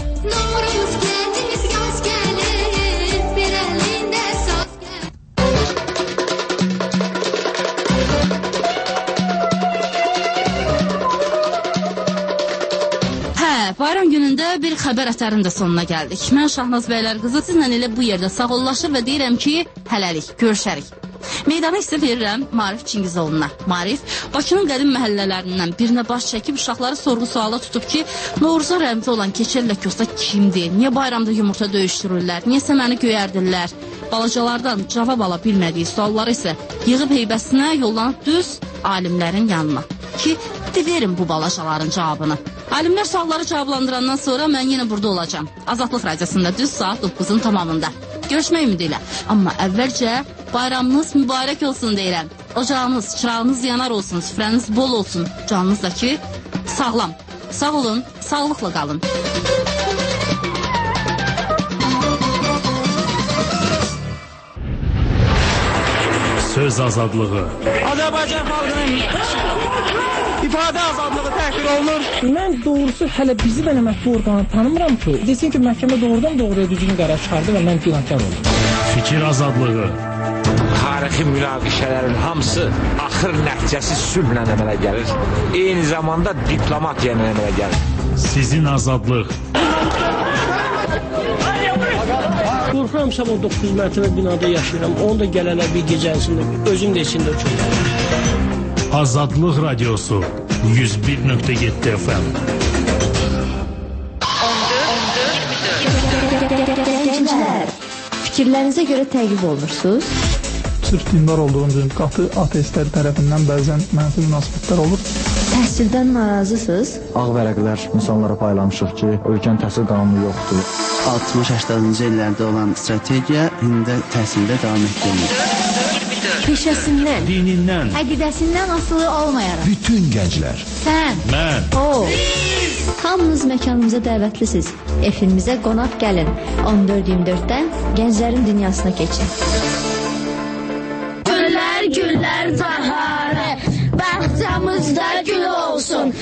Novruz gəlir, yaz gəlir, bir əlində saz gəlir. Bayram günündə bir xəbər əsərinin də sonuna gəldik. Mən Şahnaz Bəylər qızı sizlə elə bu yerdə sağollaşır və deyirəm ki, hələlik, görüşərik. Meydanı isə verirəm Marif Çingizoğlu'na. Marif, Bakının qədim məhəllələrindən birinə baş çəkib uşaqları sorğu-suala tutub ki, Novruzun rəmzi olan keçəllə kosta kimdir? Niyə bayramda yumurta döyüşdürürlər? Niyə səməni göyərdirlər? Balacalardan cavab ala bilmədiyi sualları isə yığıb heybəsinə yollanıb düz alimlərin yanına. Ki, verin bu balacaların cavabını. Alimlər sualları cavablandırandan sonra mən yenə burada olacağam. Azadlıq Radiosunda düz saat 9-un tamamında. Görüşmək ümidi ilə. Amma əvvəlcə bayramınız mübarək olsun deyirəm. Ocağınız, çırağınız yanar olsun, süfrəniz bol olsun. Canınız da ki, sağlam. Sağ olun, sağlıqla qalın. Söz azadlığı. Azərbaycan xalqının ifadə azadlığı təhqir olunur. Mən doğrusu hələ bizi və mətbu orqanı tanımıram ki, desin ki, məhkəmə doğrudan doğruya düzgün qərar çıxardı və mən günahkar oldum. Fikir azadlığı. Tarixi münaqişələrin hamısı axır nəticəsi sülhlə əmələ gəlir. Eyni zamanda diplomatiya ilə əmələ gəlir. Sizin azadlıq. Qorxuramsam o 9 mərtəbə binada yaşayıram. Onu da gələnə bir gecəsində, özüm də içində uçurum. Azadlıq Radiosu 101.7 FM. Gənclər, fikirlərinizə görə təqib olunursunuz? Sırf dindar olduğunuz üçün qatı ateistlər tərəfindən bəzən mənfi münasibətlər olur. Təhsildən narazısınız? Ağ vərəqlər insanlara paylamışıq ki, ölkənin təhsil qanunu yoxdur. 60-80-ci illərdə olan strategiya indi təhsildə davam etdirilir. Peşəsindən, dinindən, əqidəsindən asılı olmayaraq. Bütün gənclər. Sən, mən, o. Hamınız məkanımıza dəvətlisiniz. Efimizə qonaq gəlin. 14-24-dən gənclərin dünyasına keçin. Güller baharı, bahçamızda gül olsun,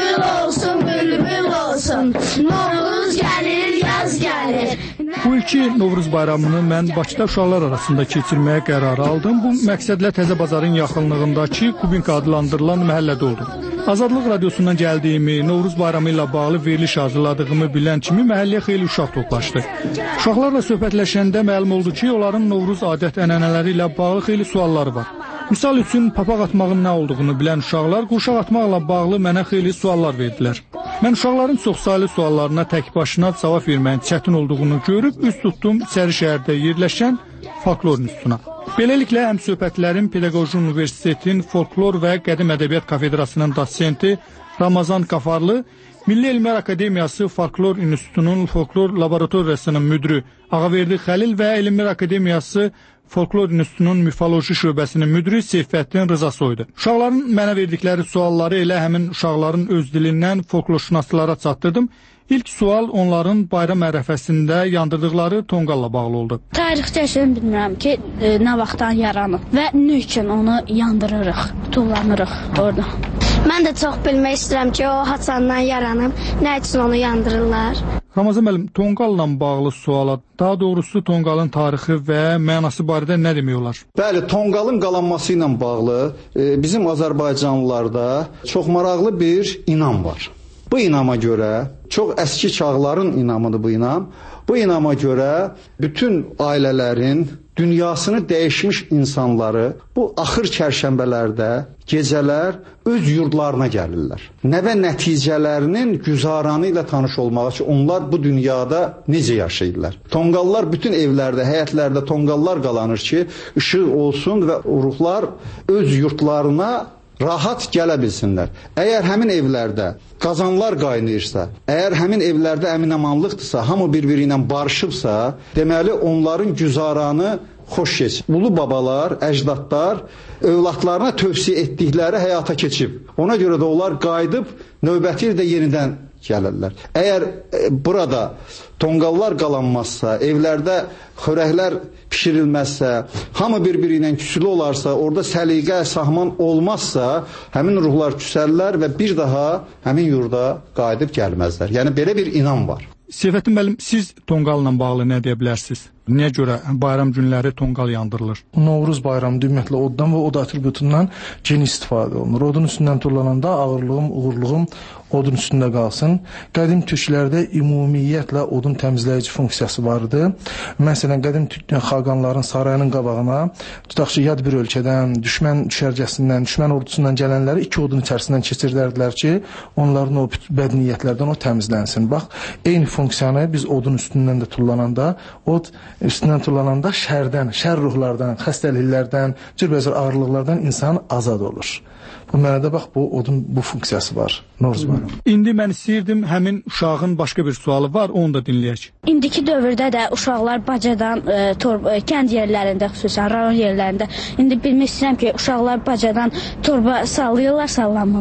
bülbül olsun. Novruz gəlir, yaz gəlir. Bu iki Novruz bayramını mən Bakıda uşaqlar arasında keçirməyə qərar aldım. Bu məqsədlə Təzə Bazarın yaxınlığındakı Kubinka adlandırılan məhəllədə oldum. Azadlıq Radiosundan gəldiyimi, Novruz bayramı ilə bağlı veriliş hazırladığımı bilən kimi məhəlləyə xeyli uşaq toplaşdı. Uşaqlarla söhbətləşəndə məlum oldu ki, onların Novruz adət-ənənələri ilə bağlı xeyli sualları var. Misal üçün, papaq atmağın nə olduğunu bilən uşaqlar qurşaq atmaqla bağlı mənə xeyli suallar verdilər. Mən uşaqların çoxsaylı suallarına tək başına cavab verməyin çətin olduğunu görüb, üst tutdum Sərişəhərdə yerləşən Folklor İnstitutuna. Beləliklə, həmsöhbətlərim Pedaqoji Universitetin Folklor və Qədim Ədəbiyyat Kafedrasının dosenti Ramazan Qafarlı, Milli Elmlər Akademiyası Folklor İnstitutunun Folklor Laboratoriyasının müdürü Ağaverdi Xəlil və Elmlər Akademiyası Folklor İnstitutunun Mifoloji şöbəsinin müdürü Seyfəddin Rızasoydu. Uşaqların mənə verdikləri sualları elə həmin uşaqların öz dilindən folklorşünaslara çatdırdım. İlk sual onların bayram ərəfəsində yandırdıqları tonqalla bağlı oldu. Tarixçəsini bilmirəm ki, nə vaxtdan yaranıb və nə üçün onu yandırırıq, tullanırıq orada. Mən də çox bilmək istəyirəm ki, o haçandan yaranıb, nə üçün onu yandırırlar? Ramazan müəllim, tonqalla bağlı suala, daha doğrusu tonqalın tarixi və mənası barədə nə demək olar? Bəli, tonqalın qalanması ilə bağlı bizim Azərbaycanlılarda çox maraqlı bir inam var. Bu inama görə, çox əski çağların inamıdır bu inam. Bu inama görə bütün ailələrin dünyasını dəyişmiş insanları bu axır çərşənbələrdə gecələr öz yurdlarına gəlirlər. Nə və nəticələrinin güzaranı ilə tanış olmağa ki, onlar bu dünyada necə yaşayırlar. Tonqallar bütün evlərdə, həyətlərdə tonqallar qalanır ki, işıq olsun və ruhlar öz yurdlarına rahat gələ bilsinlər. Əgər həmin evlərdə qazanlar qaynayırsa, əgər həmin evlərdə əminamanlıqdırsa, hamı bir-biri ilə barışıbsa, deməli onların güzaranı xoş keçir. Ulu babalar, əcdadlar övladlarına tövsiyə etdikləri həyata keçib. Ona görə də onlar qayıdıb növbəti ildə yenidən gəlirlər. Əgər burada tonqallar qalanmazsa, evlərdə xörəklər pişirilməzsə, hamı bir-biri ilə küsülü olarsa, orada səliqə, sahman olmazsa, həmin ruhlar küsərlər və bir daha həmin yurda qayıdıb gəlməzlər. Yəni belə bir inam var. Seyfəddin müəllim, siz tonqalla bağlı nə deyə bilərsiniz? Niyə görə bayram günləri tonqal yandırılır? Novruz bayramı ümumiyyətlə oddan və od atributundan geniş istifadə olunur. Odun üstündən turlananda ağırlığım, uğurluğum odun üstündə qalsın. Qədim türklərdə ümumiyyətlə odun təmizləyici funksiyası vardı. Məsələn, qədim xaqanların sarayının qabağına, tutaq ki, yad bir ölkədən, düşmən düşərgəsindən, düşmən ordusundan gələnləri iki odun içərisindən keçirdərdilər ki, onların o bəd niyyətlərdən o təmizlənsin. Bax, eyni funksiyanı biz odun üstündən də tullananda, od üstündən tullananda şərdən, şər ruhlardan, xəstəliklərdən, cürbəcür ağırlıqlardan insan azad olur. Bu mənada bax, bu odun bu funksiyası var. Novruz bayramı. İndi mən istəyirdim, həmin uşağın başqa bir sualı var, onu da dinləyək. İndiki dövrdə də uşaqlar bacadan, kənd yerlərində, xüsusən rayon yerlərində, indi bilmək istəyirəm ki, uşaqlar bacadan torba sallayırlar, sallanmırlar.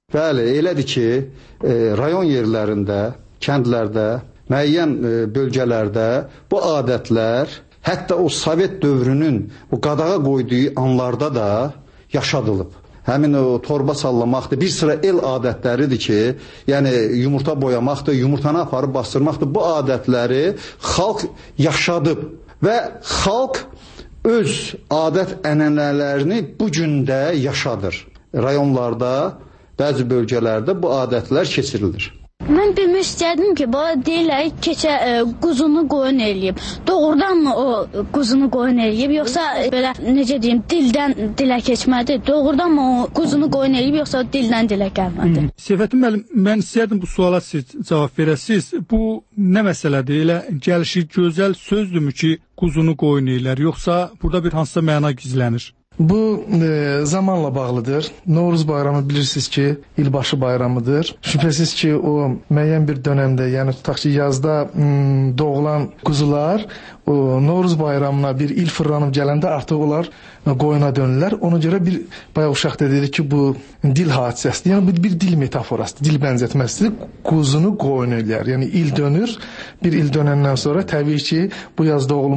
Bəli, elədir ki, rayon yerlərində, kəndlərdə, müəyyən bölgələrdə bu adətlər hətta o Sovet dövrünün o qadağa qoyduğu anlarda da yaşadılıb. Həmin o torba sallamaqdır, bir sıra el adətləridir ki, yəni yumurta boyamaqdır, yumurtanı aparıb bastırmaqdır. Bu adətləri xalq yaşadıb və xalq öz adət-ənənələrini bu gün də yaşadır. Rayonlarda, bəzi bölgələrdə bu adətlər keçirilir. Mən bilmək istərdim ki, deyirlər keçə quzunu qoyun eləyib. Doğrudanmı o quzunu qoyun eləyib, yoxsa belə necə deyim, dildən dilə keçmədi? Doğrudanmı o quzunu qoyun eləyib, yoxsa dildən dilə gəlmədi? Seyfəddin müəllim, mən istərdim bu suala siz cavab verəsiniz. Bu nə məsələdir? Elə gəlişi gözəl sözdürmü ki, quzunu qoyun eləyər, yoxsa burada bir hansısa məna gizlənir? Bu zamanla bağlıdır. Novruz bayramı bilirsiniz ki, ilbaşı bayramıdır. Şübhəsiz ki, o müəyyən bir dönəmdə, yəni tutaq ki, yazda doğulan quzular o Novruz bayramına bir il fırlanıb gələndə artıq onlar qoyuna dönürlər. Ona görə bir bayaq uşaq da dedi ki, bu dil hadisəsidir. Yəni bir dil metaforasıdır, dil bənzətməsidir. Quzunu qoyun eləyər. Yəni il dönür. Bir il dönəndən sonra təbii ki, bu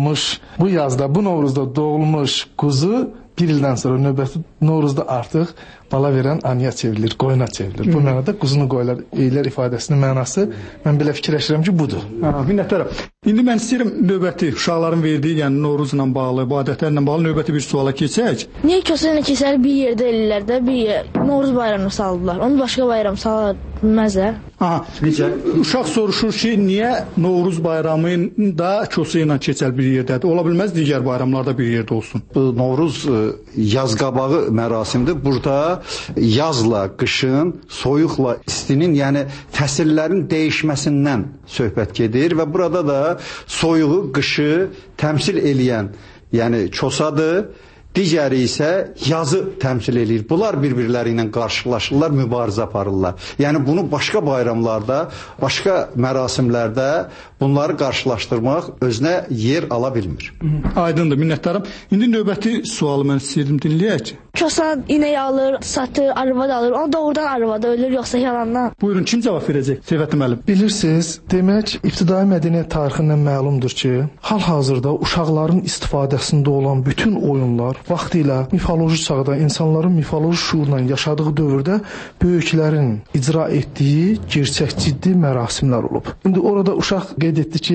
yazda, bu Novruzda doğulmuş quzu bir ildən sonra növbəti Novruzda artıq bala verən anıya çevrilir, qoyuna çevrilir. Bu mənada quzunu qoyular eylər ifadəsinin mənası mən belə fikirləşirəm ki, budur. Minnətdaram. İndi mən istəyirəm növbəti uşaqların verdiyi, yəni Novruzla bağlı, bu adətlərlə bağlı növbəti bir suala keçək. Niyə kösə ilə keçər bir yerdə eləyirlər də, bir Novruz bayramını saldılar. Onu başqa bayram sala bilməzlər. Necə? Uşaq soruşur ki, niyə Novruz bayramı da kösə ilə keçər bir yerdədir? Ola bilməz digər bayramlarda bir yerdə olsun. Novruz yaz qabağı mərasimdir. Burada yazla qışın, soyuqla istinin, yəni fəsillərin dəyişməsindən söhbət gedir və burada da soyuğu, qışı təmsil eləyən, yəni çosadır. Digəri isə yazı təmsil eləyir. Bunlar bir-birləri ilə qarşılaşırlar, mübarizə aparırlar. Yəni bunu başqa bayramlarda, başqa mərasimlərdə bunları qarşılaşdırmaq özünə yer ala bilmir. Aydındır, minnətdaram. İndi növbəti sualı mən istəyirdim dinləyək. Kosan inək alır, satır, arvad alır. Onu doğrudan arvada ölür, yoxsa yalandan? Buyurun, kim cavab verəcək? Seyfəddin müəllim. Bilirsiniz, demək, ibtidai mədəniyyət tarixindən məlumdur ki, hal-hazırda uşaqların istifadəsində olan bütün oyunlar vaxtilə mifoloji çağda insanların mifoloji şuurla yaşadığı dövrdə böyüklərin icra etdiyi gerçək ciddi mərasimlər olub. İndi orada uşaq qeyd etdi ki,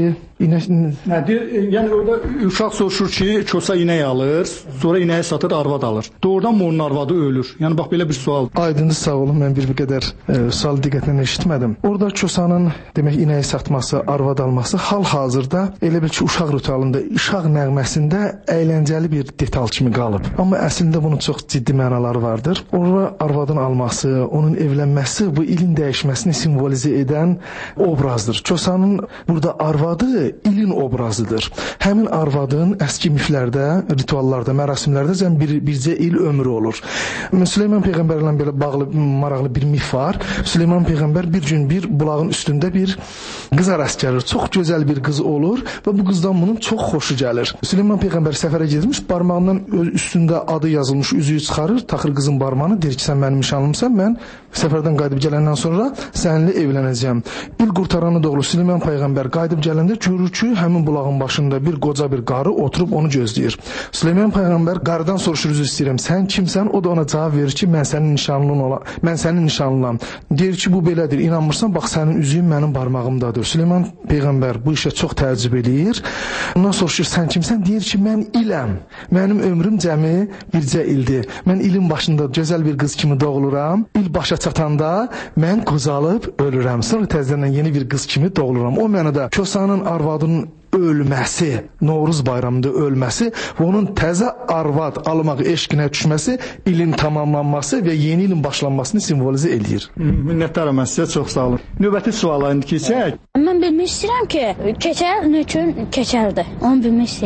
yəni orada uşaq soruşur ki, kosa inək alır, sonra inəyi satır, arvad alır. Doğrudan mı onun arvadı ölür? Yəni bax belə bir sual. Aydındır, sağ olun, mən bir qədər sualı diqqətlə eşitmədim. Orada kosanın demək inəyi satması, arvad alması hal-hazırda elə bil ki, uşaq ritualında, uşaq nəğməsində əyləncəli bir detal kimi qalıb. Amma əslində bunun çox ciddi mənaları vardır. Orada arvadın alması, onun evlənməsi bu ilin dəyişməsini simvolizə edən obrazdır. Kosanın burada arvadı ilin obrazıdır. Həmin arvadın əski miflərdə, rituallarda, mərasimlərdə bircə il ömrü olur. Süleyman Peyğəmbərlə belə bağlı maraqlı bir mif var. Süleyman Peyğəmbər bir gün bir bulağın üstündə bir qız rast gəlir. Çox gözəl bir qız olur və bu qızdan bunun çox xoşu gəlir. Süleyman Peyğəmbər səfərə getmiş, barmağından üstündə adı yazılmış üzüyü çıxarır, taxır qızın barmağını, deyir ki, sən mənim nişanlımsan, mən səfərdən qayıdıb gələndən sonra səninlə evlənəcəyəm. İl qurtaranı doğru Süleyman Peyğəmbər qayıdıb gələndə görür ki, həmin bulağın başında bir qoca bir qarı oturub onu gözləyir. Süleyman Peyğəmbər qarıdan soruşur, üzr istəyirəm, sən kimsən? O da ona cavab verir ki, mən sənin nişanlınam. Deyir ki, bu belədir, inanmırsan, bax sənin üzüyün mənim barmağımdadır. Süleyman Peyğəmbər bu işə çox təəccüb eləyir. Ondan soruşur, sən kimsən? Deyir ki, mən iləm. Mənim ömrüm cəmi bircə ildir. Mən ilin başında gözəl bir qız kimi doğuluram. İl başa çatanda mən qocalıb ölürəm. Sonra təzədən yeni bir qız kimi doğuluram. O mənada kosanın arvadının ölməsi, Novruz bayramında ölməsi və onun təzə arvad almaq eşqinə düşməsi, ilin tamamlanması və yeni ilin başlanmasını simvolizə eləyir. Minnətdaram sizə, çox sağ olun. Növbəti suala indi keçək. Mən bilmək istəyirəm ki, keçər nə üçün keçərdir? Onu bilmək istəyirəm.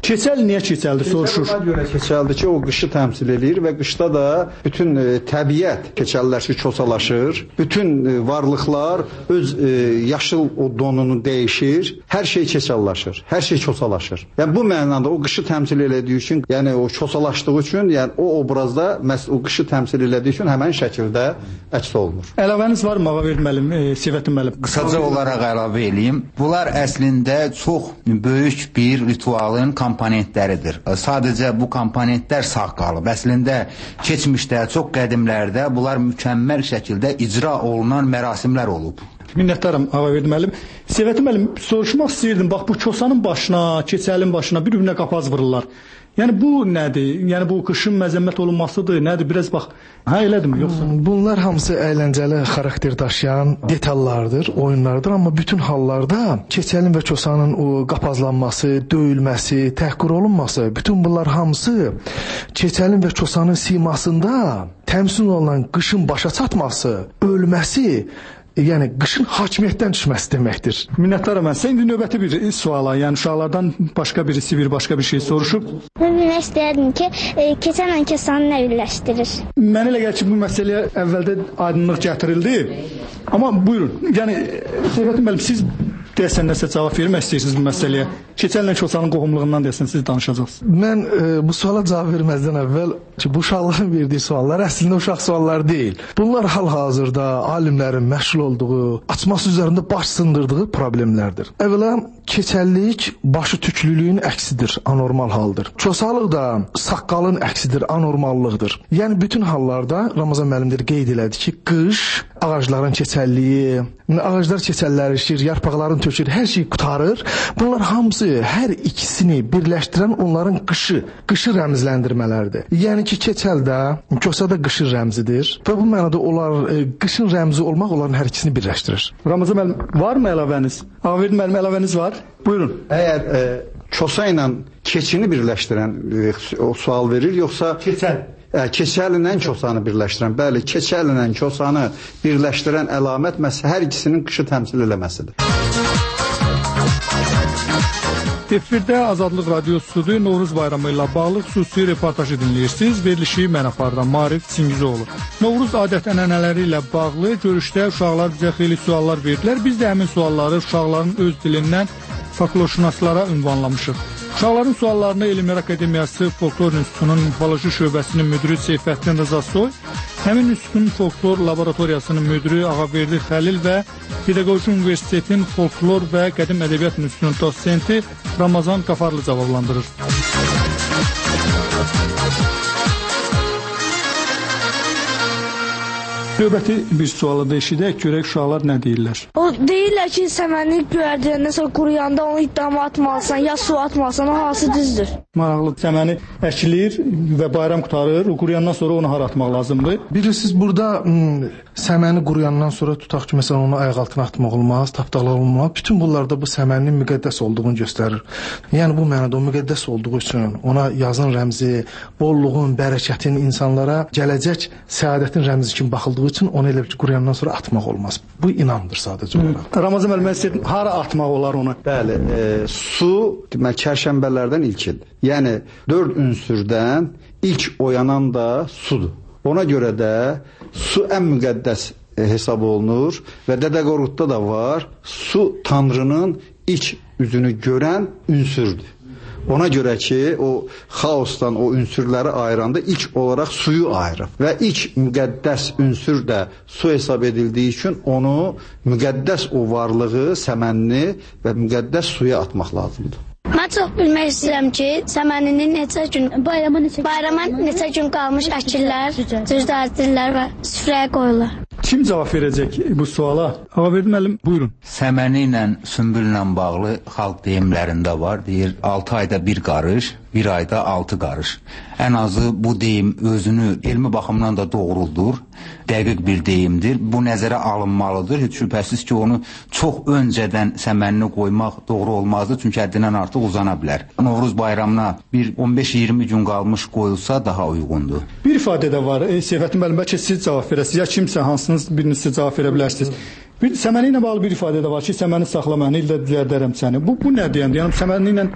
Keçəl niyə keçəldir soruşur. Keçəl ona görə keçəldir ki, o qışı təmsil eləyir və qışda da bütün təbiət keçəlləşir, çosalaşır. Bütün varlıqlar öz yaşıl o donunu dəyişir. Hər şey keçəlləşir, hər şey çosalaşır. Yəni bu mənada o qışı təmsil elədiyi üçün, yəni o çosalaşdığı üçün, yəni o obrazda o qışı təmsil elədiyi üçün həmin şəkildə əks olunur. Əlavəniz var mı Ağaverdi müəllim, Seyfəttin müəllim? Qısaca olaraq əlavə eləyim. Bunlar əslində çox böyük bir ritualın komponentləridir. Sadəcə bu komponentlər sağ qalıb. Əslində keçmişdə, çox qədimlərdə bunlar mükəmməl şəkildə icra olunan mərasimlər olub. Minnətdaram Ağaverdi müəllim. Seyfəttin müəllim, soruşmaq istəyirdim. Bax bu kosanın başına, keçəlin başına bir-birinə qapaz vururlar. Yəni bu nədir? Yəni bu qışın məzəmmət olunmasıdır, nədir? Biraz bax, elədirmi yoxsa? Bunlar hamısı əyləncəli xarakter daşıyan detallardır, oyunlardır, amma bütün hallarda keçəlin və kosanın o qapazlanması, döyülməsi, təhqir olunması, bütün bunlar hamısı keçəlin və kosanın simasında təmsil olunan qışın başa çatması, ölməsi, yəni qışın hakimiyyətdən düşməsi deməkdir. Minnətdaram mən. Sən indi növbəti bir suala, yəni uşaqlardan başqa birisi başqa bir şey soruşub. Mən bilmək istəyərdim ki, keçənlə kosanı nə birləşdirir? Mənə elə gəlir ki, bu məsələyə əvvəldə aydınlıq gətirildi. Amma buyurun, yəni Seyfəttin müəllim, siz deyəsən nəsə cavab vermək istəyirsiniz bu məsələyə. Keçəllə kosanın qohumluğundan deyəsən siz danışacaqsınız. Mən bu suala cavab verməzdən əvvəl ki, bu uşaqların verdiyi suallar əslində uşaq sualları deyil. Bunlar hal-hazırda alimlərin məşğul olduğu, açması üzərində baş sındırdığı problemlərdir. Əvvəla keçəllik başı tüklülüyün əksidir, anormal haldır. Kosalıq da saqqalın əksidir, anormallıqdır. Yəni bütün hallarda Ramazan müəllimdir qeyd elədi ki, qış ağacların keçəlliyi, ağaclar keçəlləşir, yarpaqların tökür, hər şey qutarır. Bunlar hamısı hər ikisini birləşdirən onların qışı rəmzləndirmələrdir. Yəni ki, keçəldə, kosada qışın rəmzidir və bu mənada onlar qışın rəmzi olmaq onların hər ikisini birləşdirir. Ramazan müəllim, varmı əlavəniz? Ağaverdi müəllim, əlavəniz var? Buyurun. Əgər kosa ilə keçini birləşdirən o sual verir, yoxsa keçəlinlə kosanı birləşdirən, bəli, keçəlinlə kosanı birləşdirən əlamət məhz hər ikisinin qışı təmsil eləməsidir. Efirdə Azadlıq Radiosudur, Novruz bayramı ilə bağlı xüsusi reportajı dinləyirsiniz. Verilişi mən aparıram, Marif Çingizoğlu. Novruz adət-ənənələri ilə bağlı görüşdə uşaqlar bizə xeyli suallar verdilər. Biz də həmin sualları uşaqların öz dilindən folklorşünaslara ünvanlamışıq. Uşaqların suallarını Elmlər Akademiyası Folklor İnstitutunun Mifoloji şöbəsinin müdiri Seyfəttin Rıza Soy, həmin institutun folklor laboratoriyasının müdiri Ağaverdi Xəlil və Pedaqoji Universitetinin Folklor və Qədim Ədəbiyyat İnstitutunun dosenti Ramazan Qafarlı cavablandırır. Növbəti bir sualı da eşidək, görək uşaqlar nə deyirlər. O deyirlər ki, səməni göyərdirəndən sonra quruyanda onu iddama atmalısan, ya su atmalısan, o hansı düzdür? Maraqlı, səməni əkilir və bayram qutarır, o quruyandan sonra onu hara atmaq lazımdır? Bilirsiniz, burada səməni quruyandan sonra tutaq ki, məsələn, onu ayaq altına atmaq olmaz, tapdaqlar olmaz. Bütün bunlarda bu səmənin müqəddəs olduğunu göstərir. Yəni bu mənada o müqəddəs olduğu üçün ona yazın rəmzi, bolluğun, bərəkətin, insanlara gələcək səadətin rəmzi kimi baxıldığı üçün onu elə bir quruyandan sonra atmaq olmaz. Bu inandır sadəcə olaraq. Ramazan müəllim, mən istəyirəm, hara atmaq olar onu? Bəli, su demək kərşənbələrdən ilkidir. Yəni 4 ünsürdən ilk oyanan da sudur. Ona görə də su ən müqəddəs hesab olunur və Dədə Qorqudda da var. Su Tanrının ilk üzünü görən ünsürdür. Ona görə ki, o xaosdan o ünsürləri ayıranda ilk olaraq suyu ayırır. Və ilk müqəddəs ünsür də su hesab edildiyi üçün onu müqəddəs o varlığı, səmənini və müqəddəs suya atmaq lazımdır. Mən çox bilmək istəyirəm ki, səməninin bayrama neçə gün qalmış əkirlər, düzdərdirlər və süfrəyə qoyurlar. Kim cavab verəcək bu suala? Ağaverdi müəllim, buyurun. Səməni ilə sümbüllə bağlı xalq deyimlərində var. Deyir, 6 ayda bir qarış, 1 ayda 6 qarış. Ən azı bu deyim özünü elmi baxımdan da doğruldur. Dəqiq bir deyimdir. Bu nəzərə alınmalıdır. Heç şübhəsiz ki, onu çox öncədən səmənini qoymaq doğru olmazdı. Çünki həddindən artıq uzana bilər. Novruz bayramına bir 15-20 gün qalmış qoyulsa daha uyğundur. Bir ifadə də var. Seyfəttin müəllim, bəlkə siz cavab verəsiniz. Ya kimsə, hansınız biriniz siz cavab verə bilərsiniz. Səməni ilə bağlı bir ifadə də var ki, səməni saxla məni, ildə düzəldərəm səni. Bu nə deyəndə? Yəni səməni ilə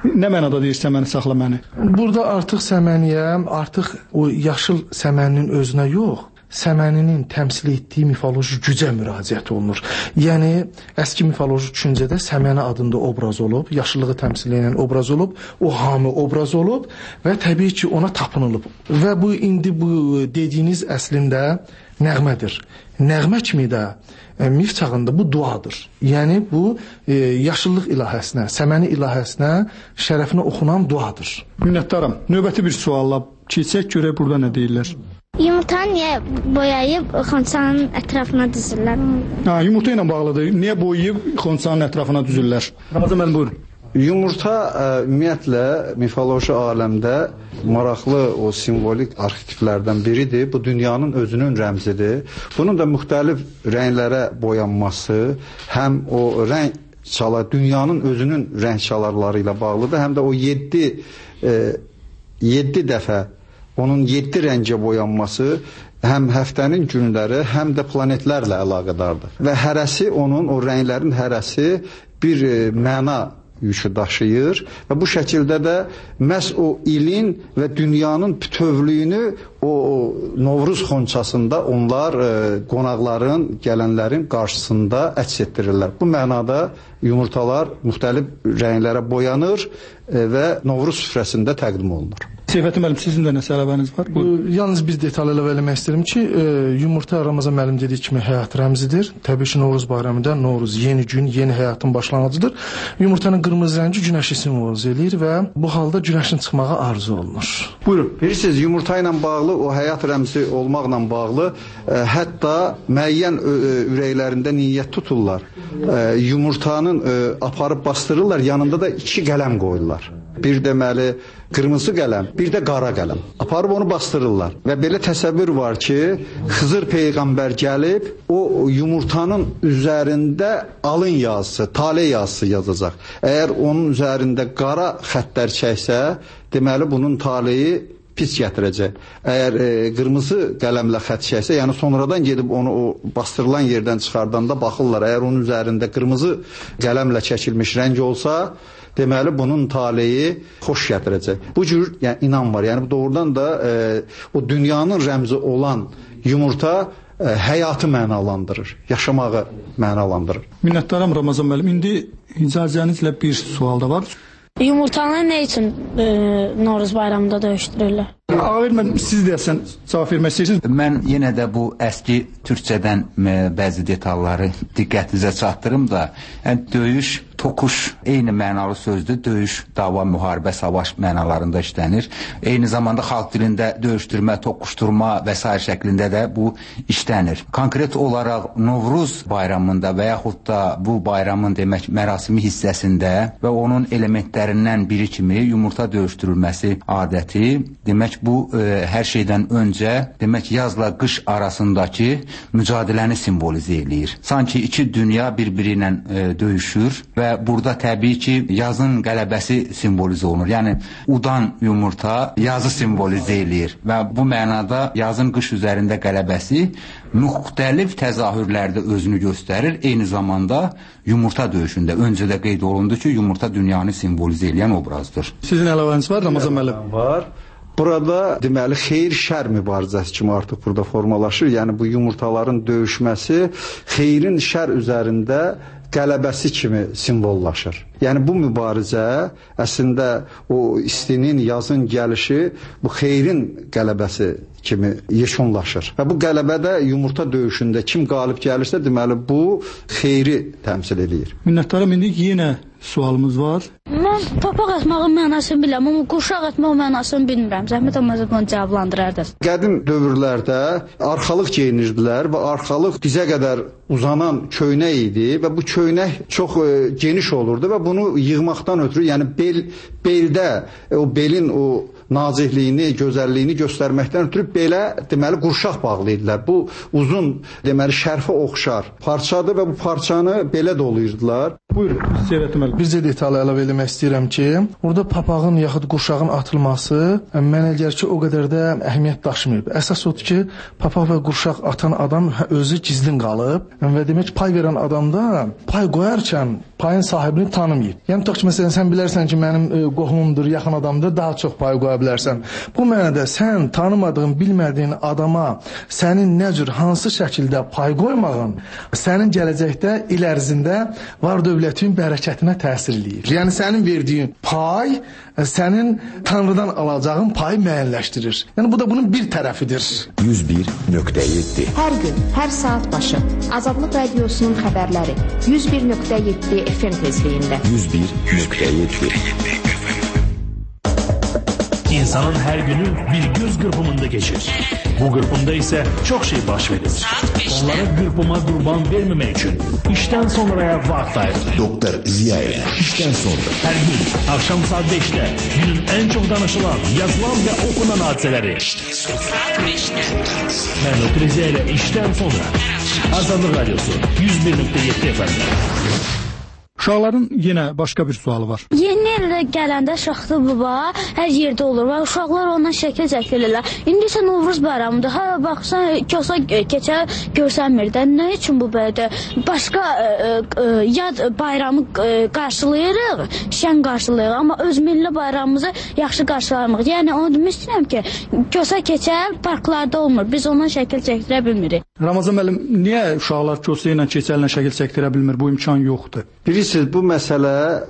Nə mənada deyir səməni saxla məni? Burada artıq səməniyə, artıq o yaşıl səməninin özünə yox, səməninin təmsil etdiyi mifoloji gücə müraciət olunur. Yəni, əski mifoloji düşüncədə səməni adında obraz olub, yaşıllığı təmsil edən obraz olub, o hamı obraz olub və təbii ki, ona tapınılıb. Və bu, indi bu dediyiniz əslində nəğmədir. Nəğmə kimi də mif çağında bu duadır. Yəni, bu yaşıllıq ilahəsinə, səməni ilahəsinə şərəfinə oxunan duadır. Minnətdaram. Növbəti bir sualla keçək, görək burada nə deyirlər. Yumurtanı niyə boyayıb xonçanın ətrafına düzürlər? Yumurta ilə bağlıdır. Niyə boyayıb xonçanın ətrafına düzürlər? Ramazan müəllim, buyurun. Yumurta ümumiyyətlə mifoloji aləmdə maraqlı o simvolik arxetiplərdən biridir. Bu dünyanın özünün rəmzidir. Bunun da müxtəlif rənglərə boyanması həm o rəng çalar, dünyanın özünün rəng çalarları ilə bağlıdır, həm də o 7 dəfə onun 7 rəngə boyanması həm həftənin günləri, həm də planetlərlə əlaqədardır. Və hərəsi onun, o rənglərin hərəsi bir məna yükü daşıyır və bu şəkildə də məhz o ilin və dünyanın bütövlüyünü o Novruz xonçasında onlar qonaqların, gələnlərin qarşısında əks etdirirlər. Bu mənada yumurtalar müxtəlif rənglərə boyanır və Novruz süfrəsində təqdim olunur. Seyfətin müəllim, sizin də nəsə əlavəniz var? Yalnız bir detal əlavə eləmək istəyirəm ki, yumurta Ramazan müəllim dediyi kimi həyat rəmzidir. Təbii ki, Novruz bayramında Novruz yeni gün, yeni həyatın başlanğıcıdır. Yumurtanın qırmızı rəngi günəşi simvolize eləyir və bu halda günəşin çıxmağı arzu olunur. Buyurun. Bilirsiniz, yumurta ilə bağlı, o həyat rəmzi olmaqla bağlı hətta müəyyən ürəklərində niyyət tuturlar. Yumurtanın aparıb bastırırlar, yanında da 2 qələm qoyurlar. Bir deməli qırmızı qələm, bir də qara qələm. Aparıb onu bastırırlar. Və belə təsəvvür var ki, Xızır Peyğəmbər gəlib, o yumurtanın üzərində alın yazısı, tale yazısı yazacaq. Əgər onun üzərində qara xəttlər çəksə, deməli bunun taleyi pis gətirəcək. Əgər qırmızı qələmlə xətt çəksə, yəni sonradan gedib onu o bastırılan yerdən çıxardanda baxırlar. Əgər onun üzərində qırmızı qələmlə çəkilmiş rəng olsa, deməli bunun taleyi xoş gətirəcək. Bu cür yəni, inan var. Yəni doğrudan da o dünyanın rəmzi olan yumurta həyatı mənalandırır, yaşamağı mənalandırır. Minnətdaram Ramazan müəllim. İndi icazənizlə bir sual da var. Yumurtanı nə üçün Novruz bayramında döyüşdürürlər? Ağır mən siz deyəsən cavab vermək istəyirsiniz. Mən yenə də bu əski türkçədən bəzi detalları diqqətinizə çatdırım da, yəni döyüş, tokuş eyni mənalı sözdür. Döyüş, dava, müharibə, savaş mənalarında işlənir. Eyni zamanda xalq dilində döyüşdürmə, toqquşdurma və s. şəklində də bu işlənir. Konkret olaraq Novruz bayramında və yaxud da bu bayramın demək mərasimi hissəsində və onun elementlərindən biri kimi yumurta döyüşdürülməsi adəti, demək bu hər şeydən öncə demək yazla qış arasındakı mücadiləni simvolizə eləyir. Sanki 2 dünya bir-biri ilə döyüşür və burada təbii ki yazın qələbəsi simvolizə olunur. Yəni udan yumurta yazı simvolizə eləyir və bu mənada yazın qış üzərində qələbəsi müxtəlif təzahürlərdə özünü göstərir. Eyni zamanda yumurta döyüşündə öncə də qeyd olundu ki, yumurta dünyanı simvolizə eləyən obrazdır. Sizin əlavəniz var Ramazan müəllim? Var. Burada deməli xeyir-şər mübarizəsi kimi artıq burada formalaşır. Yəni bu yumurtaların döyüşməsi xeyrin şər üzərində qələbəsi kimi simvollaşır. Yəni bu mübarizə əslində o istinin, yazın gəlişi bu xeyrin qələbəsi kimi yekunlaşır. Və bu qələbədə yumurta döyüşündə kim qalib gəlirsə, deməli bu xeyri təmsil edir. Minnətdaram. İndi yenə sualımız var. Mən papaq atmağın mənasını bilirəm, amma quşaq atmağın mənasını bilmirəm. Zəhmət olmasa bunu cavablandırardınız. Qədim dövrlərdə arxalıq geyinirdilər və arxalıq dizə qədər uzanan köynək idi və bu köynək çox geniş olurdu və bunu yığmaqdan ötürü, yəni beldə o belin o nazikliyini, gözəlliyini göstərməkdən ötürü belə deməli qurşaq bağlayırdılar. Bu uzun deməli şərfə oxşar parçadır və bu parçanı belə doluyurdular. Buyurun, seyretməli. Bircə detal əlavə etmək istəyirəm ki, orada papağın yaxud qurşağın atılması mənə gəlir ki, o qədər də əhəmiyyət daşımır. Əsas odur ki, papaq və qurşaq atan adam özü gizlin qalıb və demək pay verən adamda pay qoyarkən payın sahibini tanımayıb. Yəni tutaq ki, məsələn, sən bilərsən ki, mənim qohumumdur, yaxın adamdır, daha çox pay qoya bilərsən. Bu mənada sən tanımadığın, bilmədiyin adama sənin nə cür, hansı şəkildə pay qoymağın sənin gələcəkdə il ərzində var dövlətin bərəkətinə təsir eləyir. Yəni sənin verdiyin pay sənin Tanrıdan alacağın payı müəyyənləşdirir. Yəni bu da bunun bir tərəfidir. 101.7 Hər gün, hər saat başı Azadlıq Radiosunun xəbərləri 101.7 FM tezliyində. 101.7 İnsanın her günü bir göz qırpımında geçir. Bu qırpımda ise çok şey baş verir. Onları qırpıma qurban vermemek için işten sonraya vaxt ayırır. Doktor Ziyaev işten sonra. Her gün akşam saat 5'te günün en çok danışılan, yazılan ve okunan hadiseleri. Ben Doktor Ziyaev işten sonra. Azadlıq Radyosu 101.7 FM. Uşaqların yenə başqa bir sualı var. Yeni ilə gələndə Şaxta baba hər yerdə olur və uşaqlar ondan şəkil çəkilirlər. İndi isə Novruz bayramıdır. Ha baxsan kosa keçər görsənmir də. Nə üçün bu belədir? Başqa yad bayramı qarşılayırıq, şən qarşılayırıq, amma öz milli bayramımızı yaxşı qarşılamırıq. Yəni onu demək istəyirəm ki, kosa keçər parklarda olmur. Biz ondan şəkil çəkdirə bilmirik. Ramazan müəllim, niyə uşaqlar kosa ilə keçərlə şəkil çəkdirə bilmir? Bu imkan yoxdur. Bilirsiniz, bu məsələ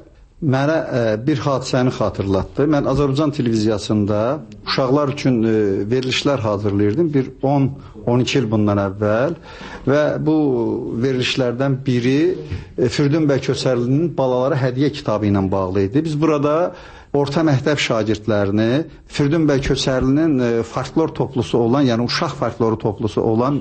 mənə bir hadisəni xatırlatdı. Mən Azərbaycan televiziyasında uşaqlar üçün verilişlər hazırlayırdım. Bir 10-12 il bundan əvvəl və bu verilişlərdən biri Firdun bəy Köçərlinin Balalara Hədiyyə kitabı ilə bağlı idi. Biz burada orta məktəb şagirdlərini Firdun bəy Köçərlinin folklor toplusu olan, yəni uşaq folkloru toplusu olan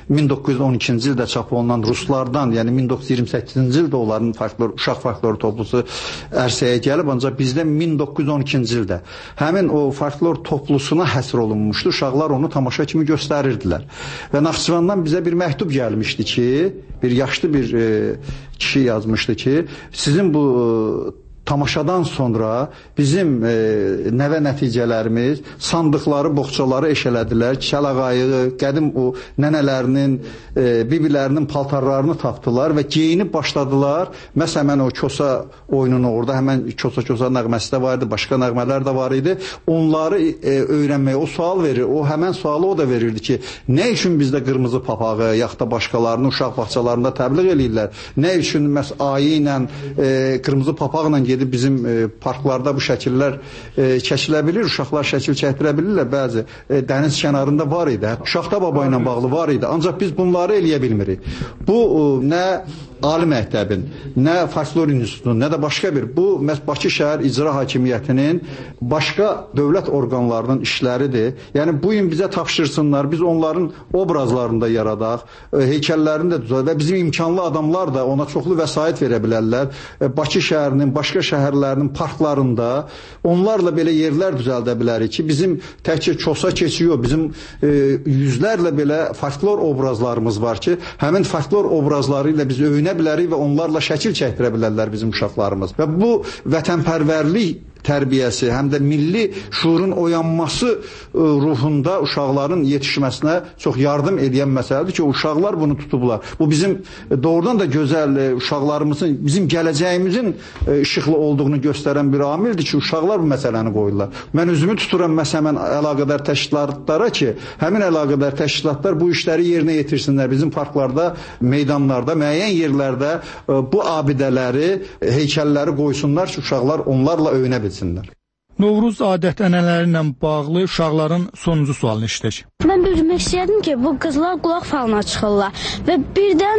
1912-ci ildə çap olunan ruslardan, yəni 1928-ci ildə onların uşaq folkloru toplusu ərsəyə gəlib, ancaq bizdə 1912-ci ildə həmin o folklor toplusuna həsr olunmuşdu. Uşaqlar onu tamaşa kimi göstərirdilər. Və Naxçıvandan bizə bir məktub gəlmişdi ki, bir yaşlı bir kişi yazmışdı ki, sizin bu tamaşadan sonra bizim nəvə nəticələrimiz sandıqları, boğçaları eşələdilər, kəlağayığı, qədim o nənələrinin, bibilərinin paltarlarını tapdılar və geyinib başladılar. Məsələn, mən o kosa oyununu orada, həmən kosa nəğməsi də var idi, başqa nəğmələr də var idi. Onları öyrənməyə o sual verir, o həmən sualı o da verirdi ki, nə üçün bizdə qırmızı papağı, yaxud da başqalarını uşaq bağçalarında təbliğ eləyirlər? Nə üçün ayı ilə, qırmızı papaqla gedib bizim parklarda bu şəkillər çəkilə bilir, uşaqlar şəkil çəkdirə bilirlər, bəzi dəniz kənarında var idi, Şaxta baba ilə bağlı var idi, ancaq biz bunları eləyə bilmirik. Bu nə Ali məktəbin, nə folklor institutunun, nə də başqa bir, bu Bakı şəhər icra hakimiyyətinin başqa dövlət orqanlarının işləridir. Yəni bu gün bizə tapşırsınlar, biz onların obrazlarını da yaradaq, heykəllərini də düzəldək və bizim imkanlı adamlar da ona çoxlu vəsait verə bilərlər. Bakı şəhərinin, başqa şəhərlərinin parklarında onlarla belə yerlər düzəldə bilərik ki, bizim təkcə kosa keçiyor, bizim yüzlərlə belə folklor obrazlarımız var ki, həmin folklor obrazları ilə biz öyünə bilərik və onlarla şəkil çəkdirə bilərlər bizim uşaqlarımız. Və bu vətənpərvərlik tərbiyəsi, həm də milli şuurun oyanması ruhunda uşaqların yetişməsinə çox yardım edən məsələdir ki, uşaqlar bunu tutublar. Bu bizim doğrudan da gözəl uşaqlarımızın, bizim gələcəyimizin işıqlı olduğunu göstərən bir amildir ki, uşaqlar bu məsələni qoyurlar. Mən özümü tuturam məsələn əlaqədar təşkilatlara ki, həmin əlaqədar təşkilatlar bu işləri yerinə yetirsinlər. Bizim parklarda, meydanlarda, müəyyən yerlərdə bu abidələri, heykəlləri qoysunlar ki, uşaqlar onlarla öyünə bilsinlər. Novruz adət-ənənələri ilə bağlı uşaqların sonuncu sualını eşidək. Mən bilmək istəyirdim ki, bu qızlar qulaq falına çıxırlar və birdən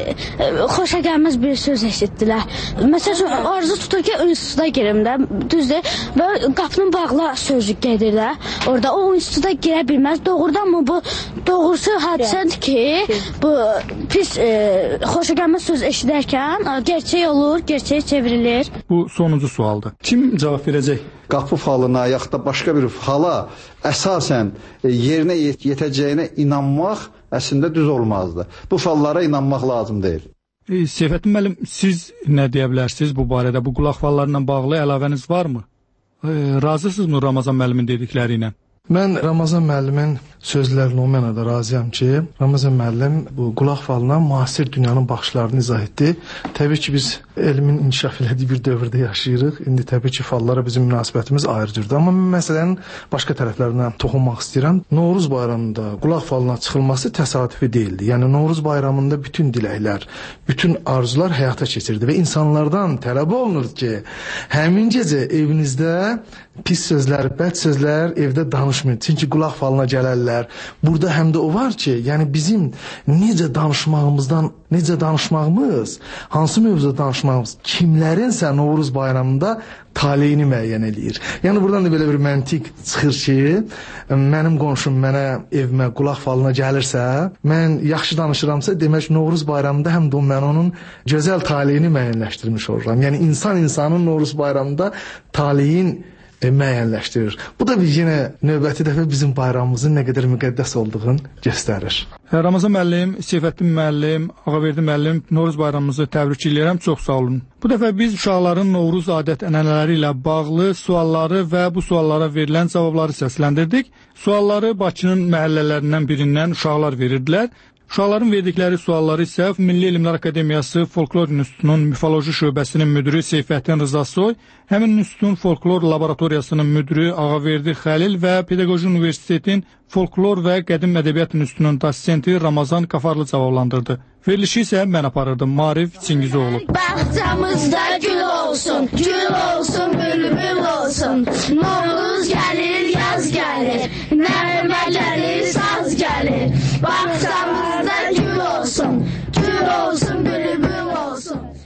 xoşa gəlməz bir söz eşitdilər. Məsələn, arzu tutur ki, instituta girim də, düzdür, və qapının bağla sözü gedirlər. Orada o instituta girə bilməz. Doğrudanmı bu Doğrusu hadisədir ki, bu pis xoşagəlməz söz eşidərkən gerçək olur, gerçəyə çevrilir. Bu sonuncu sualdır. Kim cavab verəcək? Qapı falına, yaxud da başqa bir fala əsasən yerinə yetəcəyinə inanmaq əslində düz olmazdı. Bu fallara inanmaq lazım deyil. Seyfəddin müəllim, siz nə deyə bilərsiniz bu barədə? Bu qulaq fallarla bağlı əlavəniz varmı? Razısınızmı Ramazan müəllimin dedikləri ilə? Mən Ramazan müəllimin sözlərinə o mənada razıyam ki, Ramazan müəllim bu qulaq falına müasir dünyanın baxışlarını izah etdi. Təbii ki, biz elmin inkişaf elədiyi bir dövrdə yaşayırıq. İndi təbii ki, fallara bizim münasibətimiz ayrı cürdür. Amma mən məsələnin başqa tərəflərindən toxunmaq istəyirəm. Novruz bayramında qulaq falına çıxılması təsadüfi deyildi. Yəni Novruz bayramında bütün diləklər, bütün arzular həyata keçirdi və insanlardan tələb olunur ki, həmin gecə evinizdə pis sözlər, bəd sözlər evdə danışmayın. Çünki qulaq falına gələrlər. Burada həm də o var ki, yəni bizim necə danışmağımız, hansı mövzuda danışmağımız, kimlərinsə Novruz bayramında taleyini müəyyən eləyir. Yəni buradan da belə bir məntiq çıxır ki, mənim qonşum mənə evimə qulaq falına gəlirsə, mən yaxşı danışıramsa, demək Novruz bayramında həm də mən onun gözəl taleyini müəyyənləşdirmiş oluram. Yəni insan insanın Novruz bayramında taleyin müəyyənləşdirir. Bu da yenə növbəti dəfə bizim bayramımızın nə qədər müqəddəs olduğunu göstərir. Ramazan müəllim, Seyfəddin müəllim, Ağaverdi müəllim, Novruz bayramımızı təbrik edirəm. Çox sağ olun. Bu dəfə biz uşaqların Novruz adət-ənənələri ilə bağlı sualları və bu suallara verilən cavabları səsləndirdik. Sualları Bakının məhəllələrindən birindən uşaqlar verirdilər. Uşaqların verdikləri sualları isə Milli Elmlər Akademiyası Folklor İnstitutunun Mifoloji şöbəsinin müdiri Seyfəddin Rızasoy, həmin institutun Folklor Laboratoriyasının müdiri Ağaverdi Xəlil və Pedaqoji Universitetin Folklor və Qədim Ədəbiyyat İnstitutunun dosenti Ramazan Qafarlı cavablandırdı. Verilişi isə mən aparırdım, Marif Çingizoğlu. Bağçamızda gül olsun, bülbül olsun. Novruz gəlir, yaz gəlir, nəğmə gəlir, saz gəlir. Bağçamızda